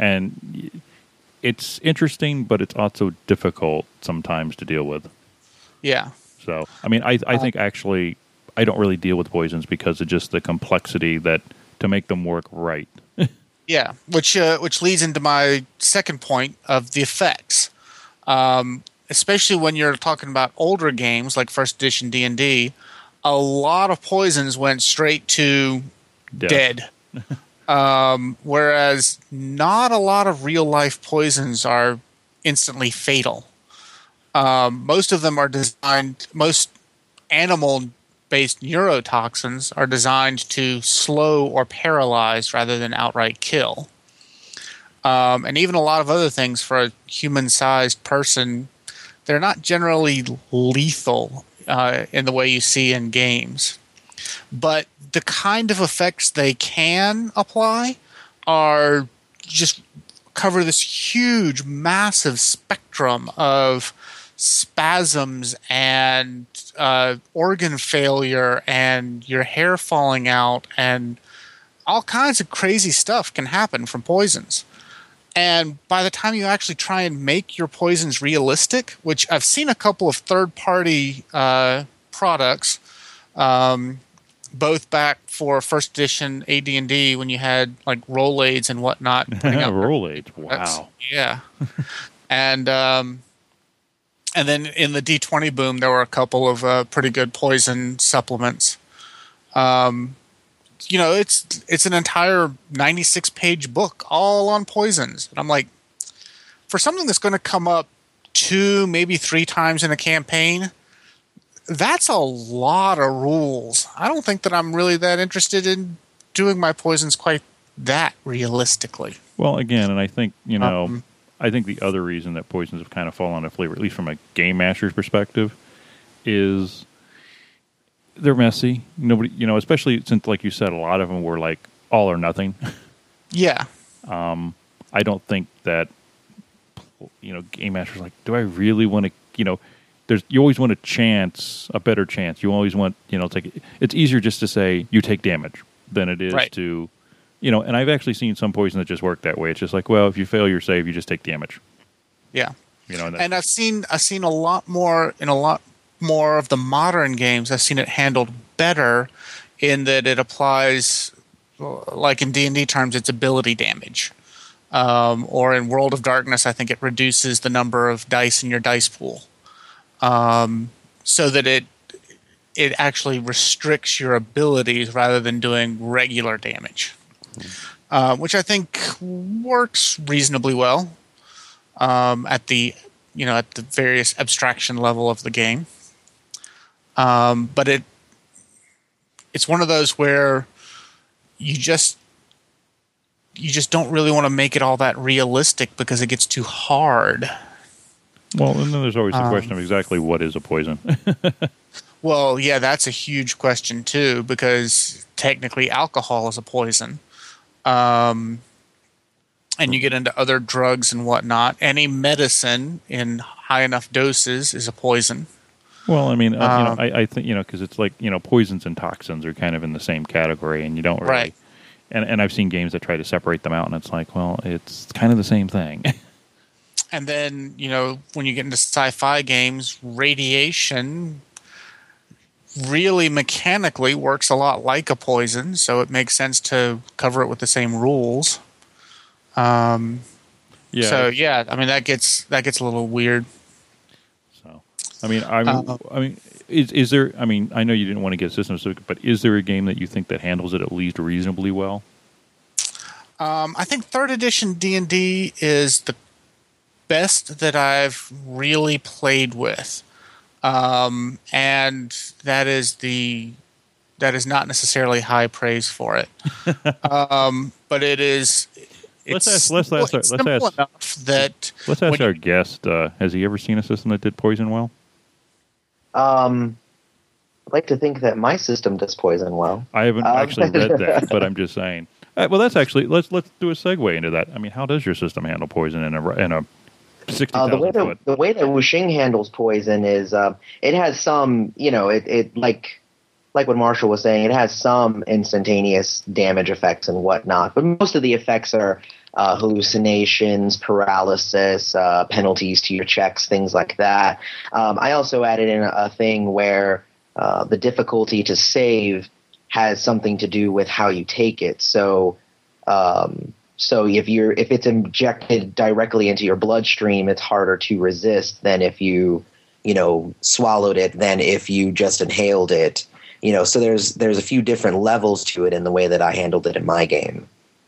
and it's interesting, but it's also difficult sometimes to deal with. Yeah. So, I mean, I I Uh, think actually I don't really deal with poisons because of just the complexity that to make them work right. Yeah, which uh, which leads into my second point of the effects. Um, especially when you're talking about older games like first edition D and D, a lot of poisons went straight to Death. dead. um, whereas not a lot of real life poisons are instantly fatal. Um, most of them are designed, most animal based neurotoxins are designed to slow or paralyze rather than outright kill. Um, and even a lot of other things for a human-sized person, they're not generally lethal uh, in the way you see in games. But the kind of effects they can apply are just cover this huge, massive spectrum of spasms and uh, organ failure and your hair falling out and all kinds of crazy stuff can happen from poisons. And by the time you actually try and make your poisons realistic, which I've seen a couple of third-party uh, products, um, both back for first edition A D and D when you had like Rolaids and whatnot. Rolaids, wow. Yeah. and um, and then in the D twenty boom, there were a couple of uh, pretty good poison supplements. Um, you know, it's it's an entire ninety-six page book all on poisons. And I'm like, for something that's going to come up two, maybe three times in a campaign, that's a lot of rules. I don't think that I'm really that interested in doing my poisons quite that realistically. Well, again, and I think, you know, Um, I think the other reason that poisons have kind of fallen out of flavor, at least from a game master's perspective, is they're messy. Nobody, you know, especially since, like you said, a lot of them were like all or nothing. Yeah. I don't think that, you know, game masters are like, do I really want to, you know, there's you always want a chance, a better chance. You always want, you know, take. It's easier just to say you take damage than it is Right. to, you know. And I've actually seen some poison that just work that way. It's just like, well, if you fail your save, you just take damage. Yeah. You know, and, that, And I've seen I've seen a lot more in a lot more of the modern games. I've seen it handled better in that it applies, like in D and D terms, it's ability damage. Um, or in World of Darkness, I think it reduces the number of dice in your dice pool, um, so that it it actually restricts your abilities rather than doing regular damage, uh, which I think works reasonably well um, at the you know at the various abstraction level of the game. Um, but it it's one of those where you just you just don't really want to make it all that realistic because it gets too hard. well, and then there's always the Um, question of exactly what is a poison. Well, yeah, that's a huge question too, because technically alcohol is a poison. Um, and you get into other drugs and whatnot. Any medicine in high enough doses is a poison. Well, I mean, uh, Um, you know, I, I think, you know, because it's like, you know, poisons and toxins are kind of in the same category, and you don't really. Right. And, and I've seen games that try to separate them out, and it's like, well, it's kind of the same thing. And then, you know, when you get into sci-fi games, radiation really mechanically works a lot like a poison, so it makes sense to cover it with the same rules. Um, yeah. So yeah, I mean that gets that gets a little weird. So, I mean, I mean, Uh, I mean, is is there? I mean, I know you didn't want to get system specific, but is there a game that you think that handles it at least reasonably well? Um, I think third edition D and D is the best that I've really played with, um, and that is the that is not necessarily high praise for it, um, but it is. Let's It's ask- let's simple- ask our- it's let's simple ask- enough that Let's ask when our you- guest. Uh, has he ever seen a system that did poison well? Um, I'd like to think that my system does poison well. I haven't Um, actually read that, but I'm just saying. Uh, well, that's actually let's let's do a segue into that. I mean, how does your system handle poison in a in a sixty Uh, the way thousand that foot? the way that Wuxing handles poison is uh, it has some, you know, it, it like like what Marshall was saying, it has some instantaneous damage effects and whatnot, but most of the effects are uh, hallucinations, paralysis, uh, penalties to your checks, things like that. Um, I also added in a, a thing where uh, the difficulty to save has something to do with how you take it. So. Um, So if you're if it's injected directly into your bloodstream, it's harder to resist than if you, you know, swallowed it than if you just inhaled it. You know, so there's there's a few different levels to it in the way that I handled it in my game.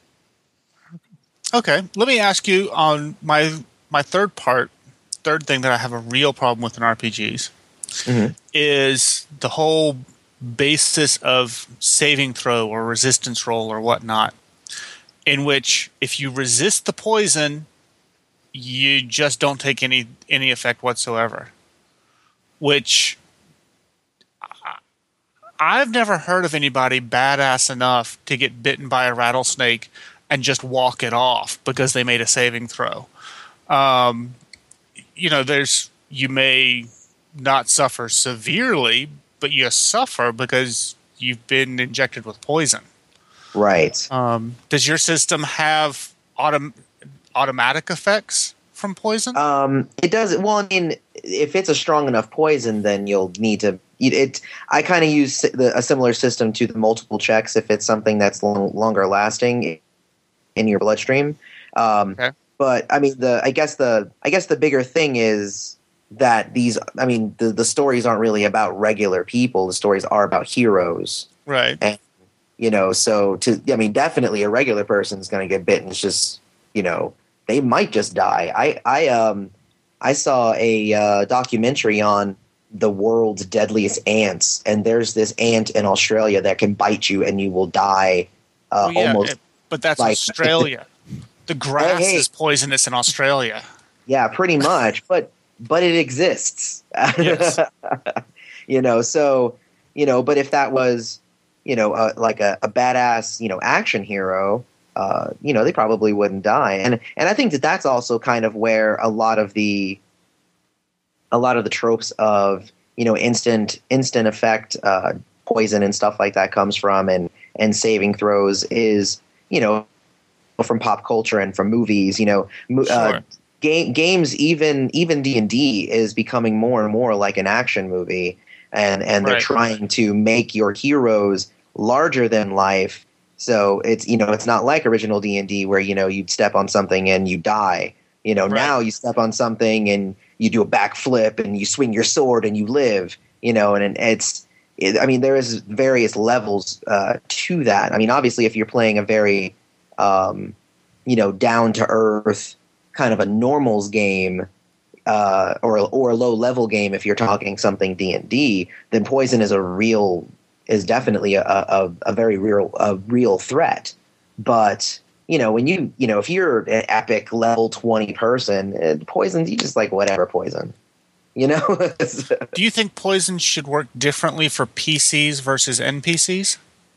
Okay, let me ask you on my my third part, third thing that I have a real problem with in R P Gs Mhm. is the whole basis of saving throw or resistance roll or whatnot, in which if you resist the poison, you just don't take any any effect whatsoever. Which I- I've never heard of anybody badass enough to get bitten by a rattlesnake and just walk it off because they made a saving throw. Um, you know, there's you may not suffer severely, but you suffer because you've been injected with poison. Right. Um, does your system have autom- automatic effects from poison? Um, it does. Well, I mean, if it's a strong enough poison, then you'll need to. It. it I kind of use the, a similar system to the multiple checks. If it's something that's long, longer lasting in your bloodstream. Um, Okay. But I mean, the I guess the I guess the bigger thing is that these. I mean, the the stories aren't really about regular people. The stories are about heroes. Right. And You know, so to I mean, definitely a regular person's going to get bitten. It's just, you know, they might just die. I I um I saw a uh, documentary on the world's deadliest ants, and there's this ant in Australia that can bite you and you will die. Uh, well, yeah, almost, it, but that's like, Australia. The grass hey, hey. is poisonous in Australia. Yeah, pretty much. but but it exists. Yes. You know, so you know, but if that was, you know, uh, like a, a badass, you know, action hero, uh, you know, they probably wouldn't die. And and I think that that's also kind of where a lot of the a lot of the tropes of, you know, instant instant effect uh, poison and stuff like that comes from, and and saving throws is, you know, from pop culture and from movies. You know, uh, Sure. game games, even even D and D is becoming more and more like an action movie. And and they're Right. trying to make your heroes larger than life. So it's, you know, it's not like original D and D where, you know, you'd step on something and you die. You know, Right. now you step on something and you do a backflip and you swing your sword and you live. You know, and, and it's, it, I mean, there is various levels uh, to that. I mean, obviously, if you're playing a very, um, you know, down to earth kind of a normals game, uh, or or a low level game, if you're talking something D and D, then poison is a real is definitely a, a, a very real a real threat. But you know, when you you know if you're an epic level twenty person, uh, poison, you just like whatever poison. You know. Do you think poison should work differently for P Cs versus N P Cs?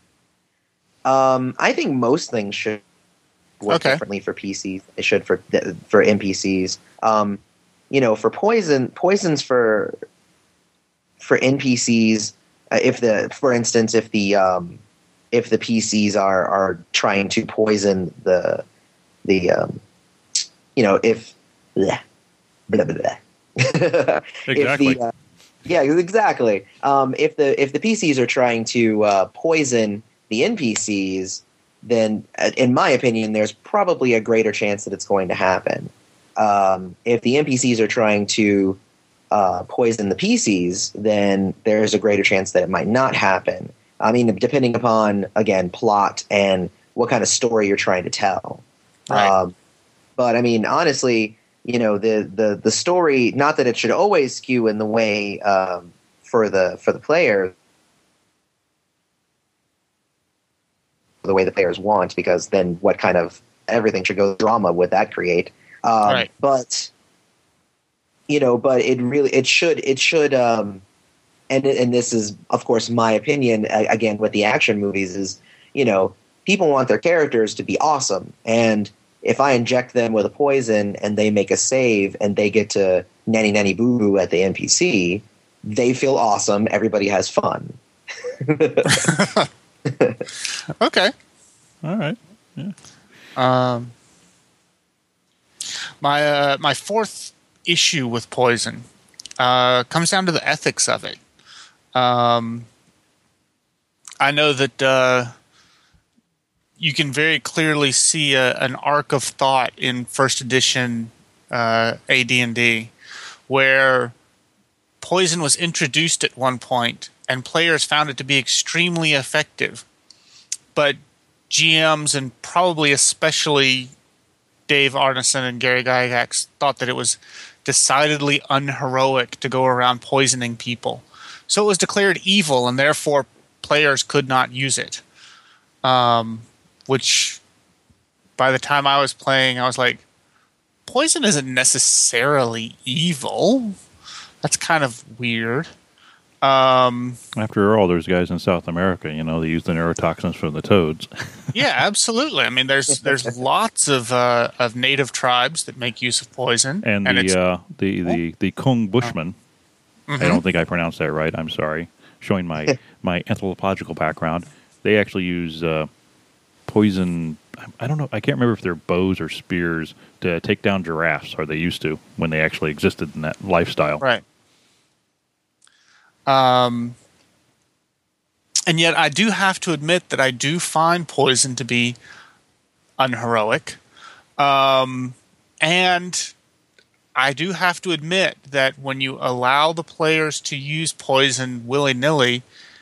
um, I think most things should work Okay. differently for P Cs. They should for for N P Cs. Um, you know, for poison, poisons for for N P Cs. Uh, if the, for instance, if the um, if the P Cs are are trying to poison the the um, you know, if blah, blah, blah, blah. Exactly. If the, uh, yeah, exactly. Um, if the if the P Cs are trying to uh, poison the N P Cs, then, uh, in my opinion, there's probably a greater chance that it's going to happen. Um, if the N P Cs are trying to uh, poison the P Cs, then there's a greater chance that it might not happen. I mean, depending upon, again, plot and what kind of story you're trying to tell. Right. Um, but I mean, honestly, you know, the, the, the story, not that it should always skew in the way um, for the for the player, the way the players want, because then what kind of everything should go drama would that create? Um, Right. But you know, but it really it should it should um, and and this is of course my opinion a- again with the action movies is, you know, people want their characters to be awesome, and if I inject them with a poison and they make a save and they get to nanny nanny boo boo at the N P C, they feel awesome. Everybody has fun. Okay. All right. Yeah. Um, my uh, my fourth issue with poison uh, comes down to the ethics of it. Um, I know that uh, you can very clearly see a, an arc of thought in first edition uh, A D and D, where poison was introduced at one point, and players found it to be extremely effective. But G Ms, and probably especially Dave Arneson and Gary Gygax, thought that it was decidedly unheroic to go around poisoning people. So it was declared evil, and therefore players could not use it. Um, which, by the time I was playing, I was like, poison isn't necessarily evil. That's kind of weird. Um, After all, there's guys in South America, you know, they use the neurotoxins from the toads. yeah, absolutely. I mean, there's there's lots of uh, of native tribes that make use of poison, And, it's- the, uh, the the the Kung Bushman, Mhm. I don't think I pronounced that right. I'm sorry. Showing my my anthropological background, they actually use uh, poison. I don't know. I can't remember if they're bows or spears to take down giraffes, or they used to when they actually existed in that lifestyle. right. Um, and yet, I do have to admit that I do find poison to be unheroic, um, and I do have to admit that when you allow the players to use poison willy-nilly,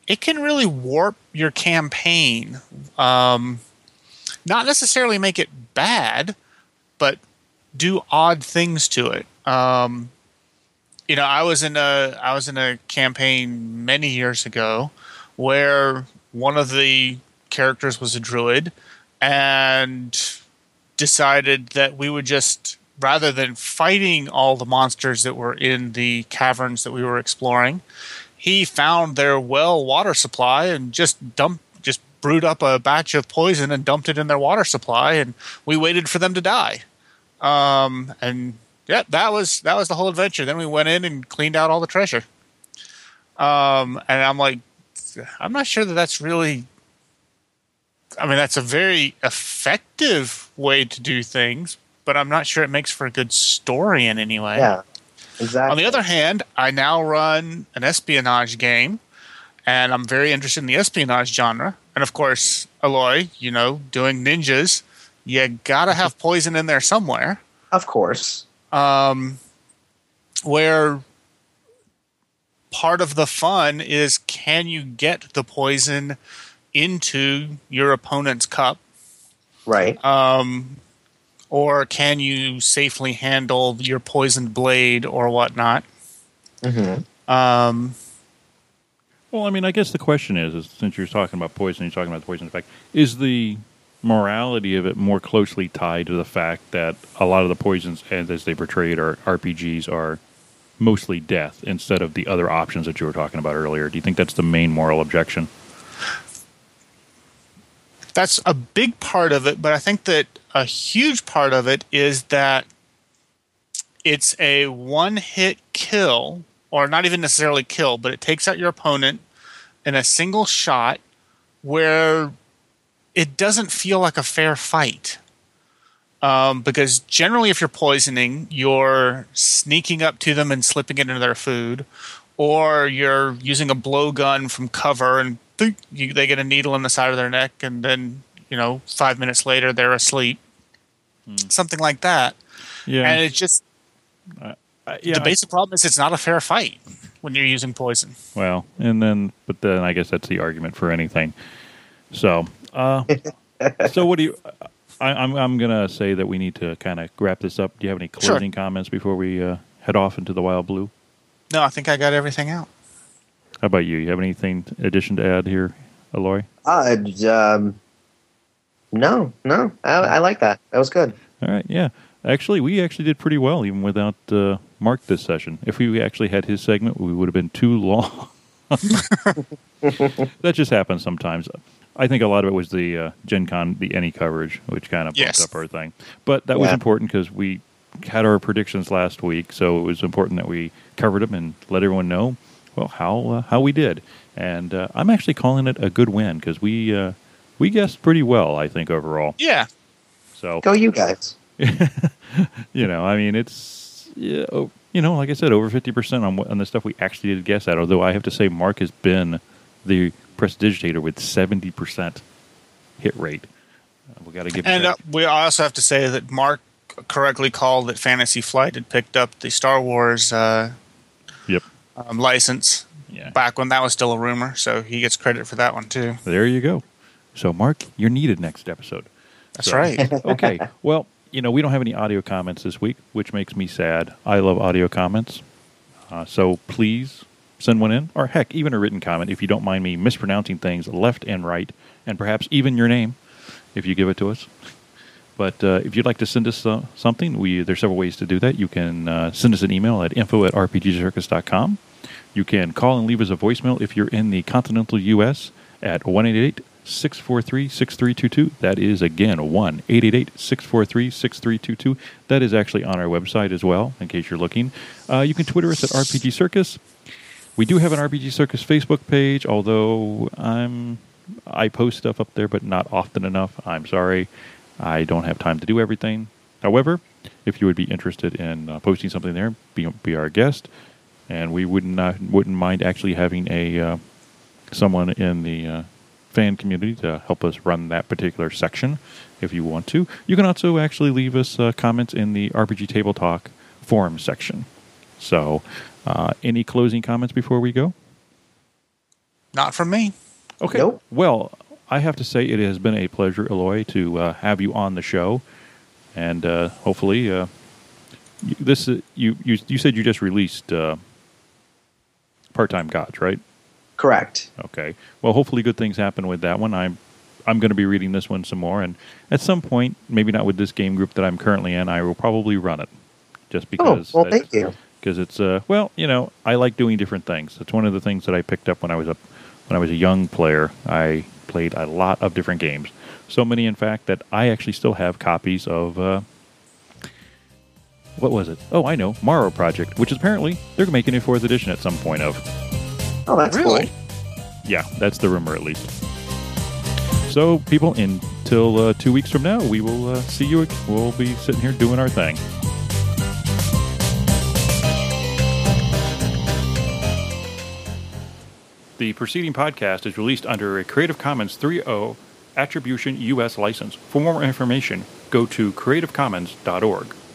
it can really warp your campaign. Um, not necessarily make it bad, but do odd things to it. Um, you know, I was in a I was in a campaign many years ago where one of the characters was a druid and decided that we would just, rather than fighting all the monsters that were in the caverns that we were exploring, he found their well water supply and just dumped, just brewed up a batch of poison and dumped it in their water supply, and we waited for them to die. Um, and yeah, that was that was the whole adventure. Then we went in and cleaned out all the treasure. Um, and I'm like, I'm not sure that that's really. I mean, that's a very effective way to do things, but I'm not sure it makes for a good story in any way. Yeah, exactly. On the other hand, I now run an espionage game, and I'm very interested in the espionage genre. And of course, Aloy, you know, doing ninjas, you gotta have poison in there somewhere. Of course. Um, where part of the fun is, can you get the poison into your opponent's cup? Right. Um, or can you safely handle your poisoned blade or whatnot? Mm-hmm. Um, well, I mean, I guess the question is, is since you're talking about poison, you're talking about the poison effect, is the morality of it more closely tied to the fact that a lot of the poisons, and as they portrayed, are R P Gs are mostly death instead of the other options that you were talking about earlier? Do you think that's the main moral objection? That's a big part of it, but I think that a huge part of it is that it's a one-hit kill, or not even necessarily kill, but it takes out your opponent in a single shot where it doesn't feel like a fair fight. Um, because generally if you're poisoning, you're sneaking up to them and slipping it into their food, or you're using a blowgun from cover and You, they get a needle in the side of their neck, and then, you know, five minutes later they're asleep. Mm. Something like that. Yeah. And it's just uh, uh, yeah, the basic I, problem is it's not a fair fight when you're using poison. Well, and then, but then I guess that's the argument for anything. So, uh, so what do you? I, I'm I'm gonna say that we need to kind of wrap this up. Do you have any closing sure. comments before we uh, head off into the wild blue? No, I think I got everything out. How about you? You have anything addition to add here, Aloy? Uh, um, no, no. I, I like that. That was good. All right, yeah. Actually, we actually did pretty well, even without uh, Mark this session. If we actually had his segment, we would have been too long. That just happens sometimes. I think a lot of it was the uh, Gen Con, the any coverage, which kind of bumped yes. up our thing. But that yeah. was important because we had our predictions last week, so it was important that we covered them and let everyone know, well, how uh, how we did. And uh, I'm actually calling it a good win because we uh, we guessed pretty well, I think, overall. Yeah. So go you guys. You know, I mean, it's, yeah, oh, you know, like I said, over fifty percent on, on the stuff we actually did guess at, although I have to say Mark has been the prestidigitator with seventy percent hit rate. Uh, we got to give And him uh, we also have to say that Mark correctly called that Fantasy Flight had picked up the Star Wars uh, yep. um, license yeah. back when that was still a rumor, so he gets credit for that one too. There you go. So, Mark, you're needed next episode. That's so, right. Okay. Well, you know, we don't have any audio comments this week, which makes me sad. I love audio comments. Uh, so please send one in, or heck, even a written comment if you don't mind me mispronouncing things left and right, and perhaps even your name if you give it to us. But uh, if you'd like to send us uh, something, we there's several ways to do that. You can uh, send us an email at info at r p g circus dot com. You can call and leave us a voicemail if you're in the continental U S at one eight eight, six four three, six three two two. That is, again, one eight eight eight, six four three, six three two two. That is actually on our website as well, in case you're looking. Uh, you can Twitter us at R P G Circus. We do have an R P G Circus Facebook page, although I'm I post stuff up there, but not often enough. I'm sorry. I don't have time to do everything. However, if you would be interested in uh, posting something there, be, be our guest. And we wouldn't uh, wouldn't mind actually having a uh, someone in the uh, fan community to help us run that particular section if you want to. You can also actually leave us uh, comments in the R P G Table Talk forum section. So, uh, any closing comments before we go? Not from me. Okay. Nope. Well, I have to say it has been a pleasure, Eloy, to uh, have you on the show, and uh, hopefully, uh, you, this uh, you, you you said you just released uh, Part-Time Gods, right? Correct. Okay. Well, hopefully, good things happen with that one. I'm I'm going to be reading this one some more, and at some point, maybe not with this game group that I'm currently in, I will probably run it, just because. Oh, well, thank you. Because it's uh, well, you know, I like doing different things. It's one of the things that I picked up when I was a when I was a young player. I played a lot of different games, so many, in fact, that I actually still have copies of. Uh, what was it? Oh, I know, Morrow Project, which is apparently they're making a fourth edition at some point of. Oh, that's Really? cool. Yeah, that's the rumor, at least. So, people, until uh, two weeks from now, we will uh, see you. We'll be sitting here doing our thing. The preceding podcast is released under a Creative Commons three point oh Attribution U S license. For more information, go to creative commons dot org.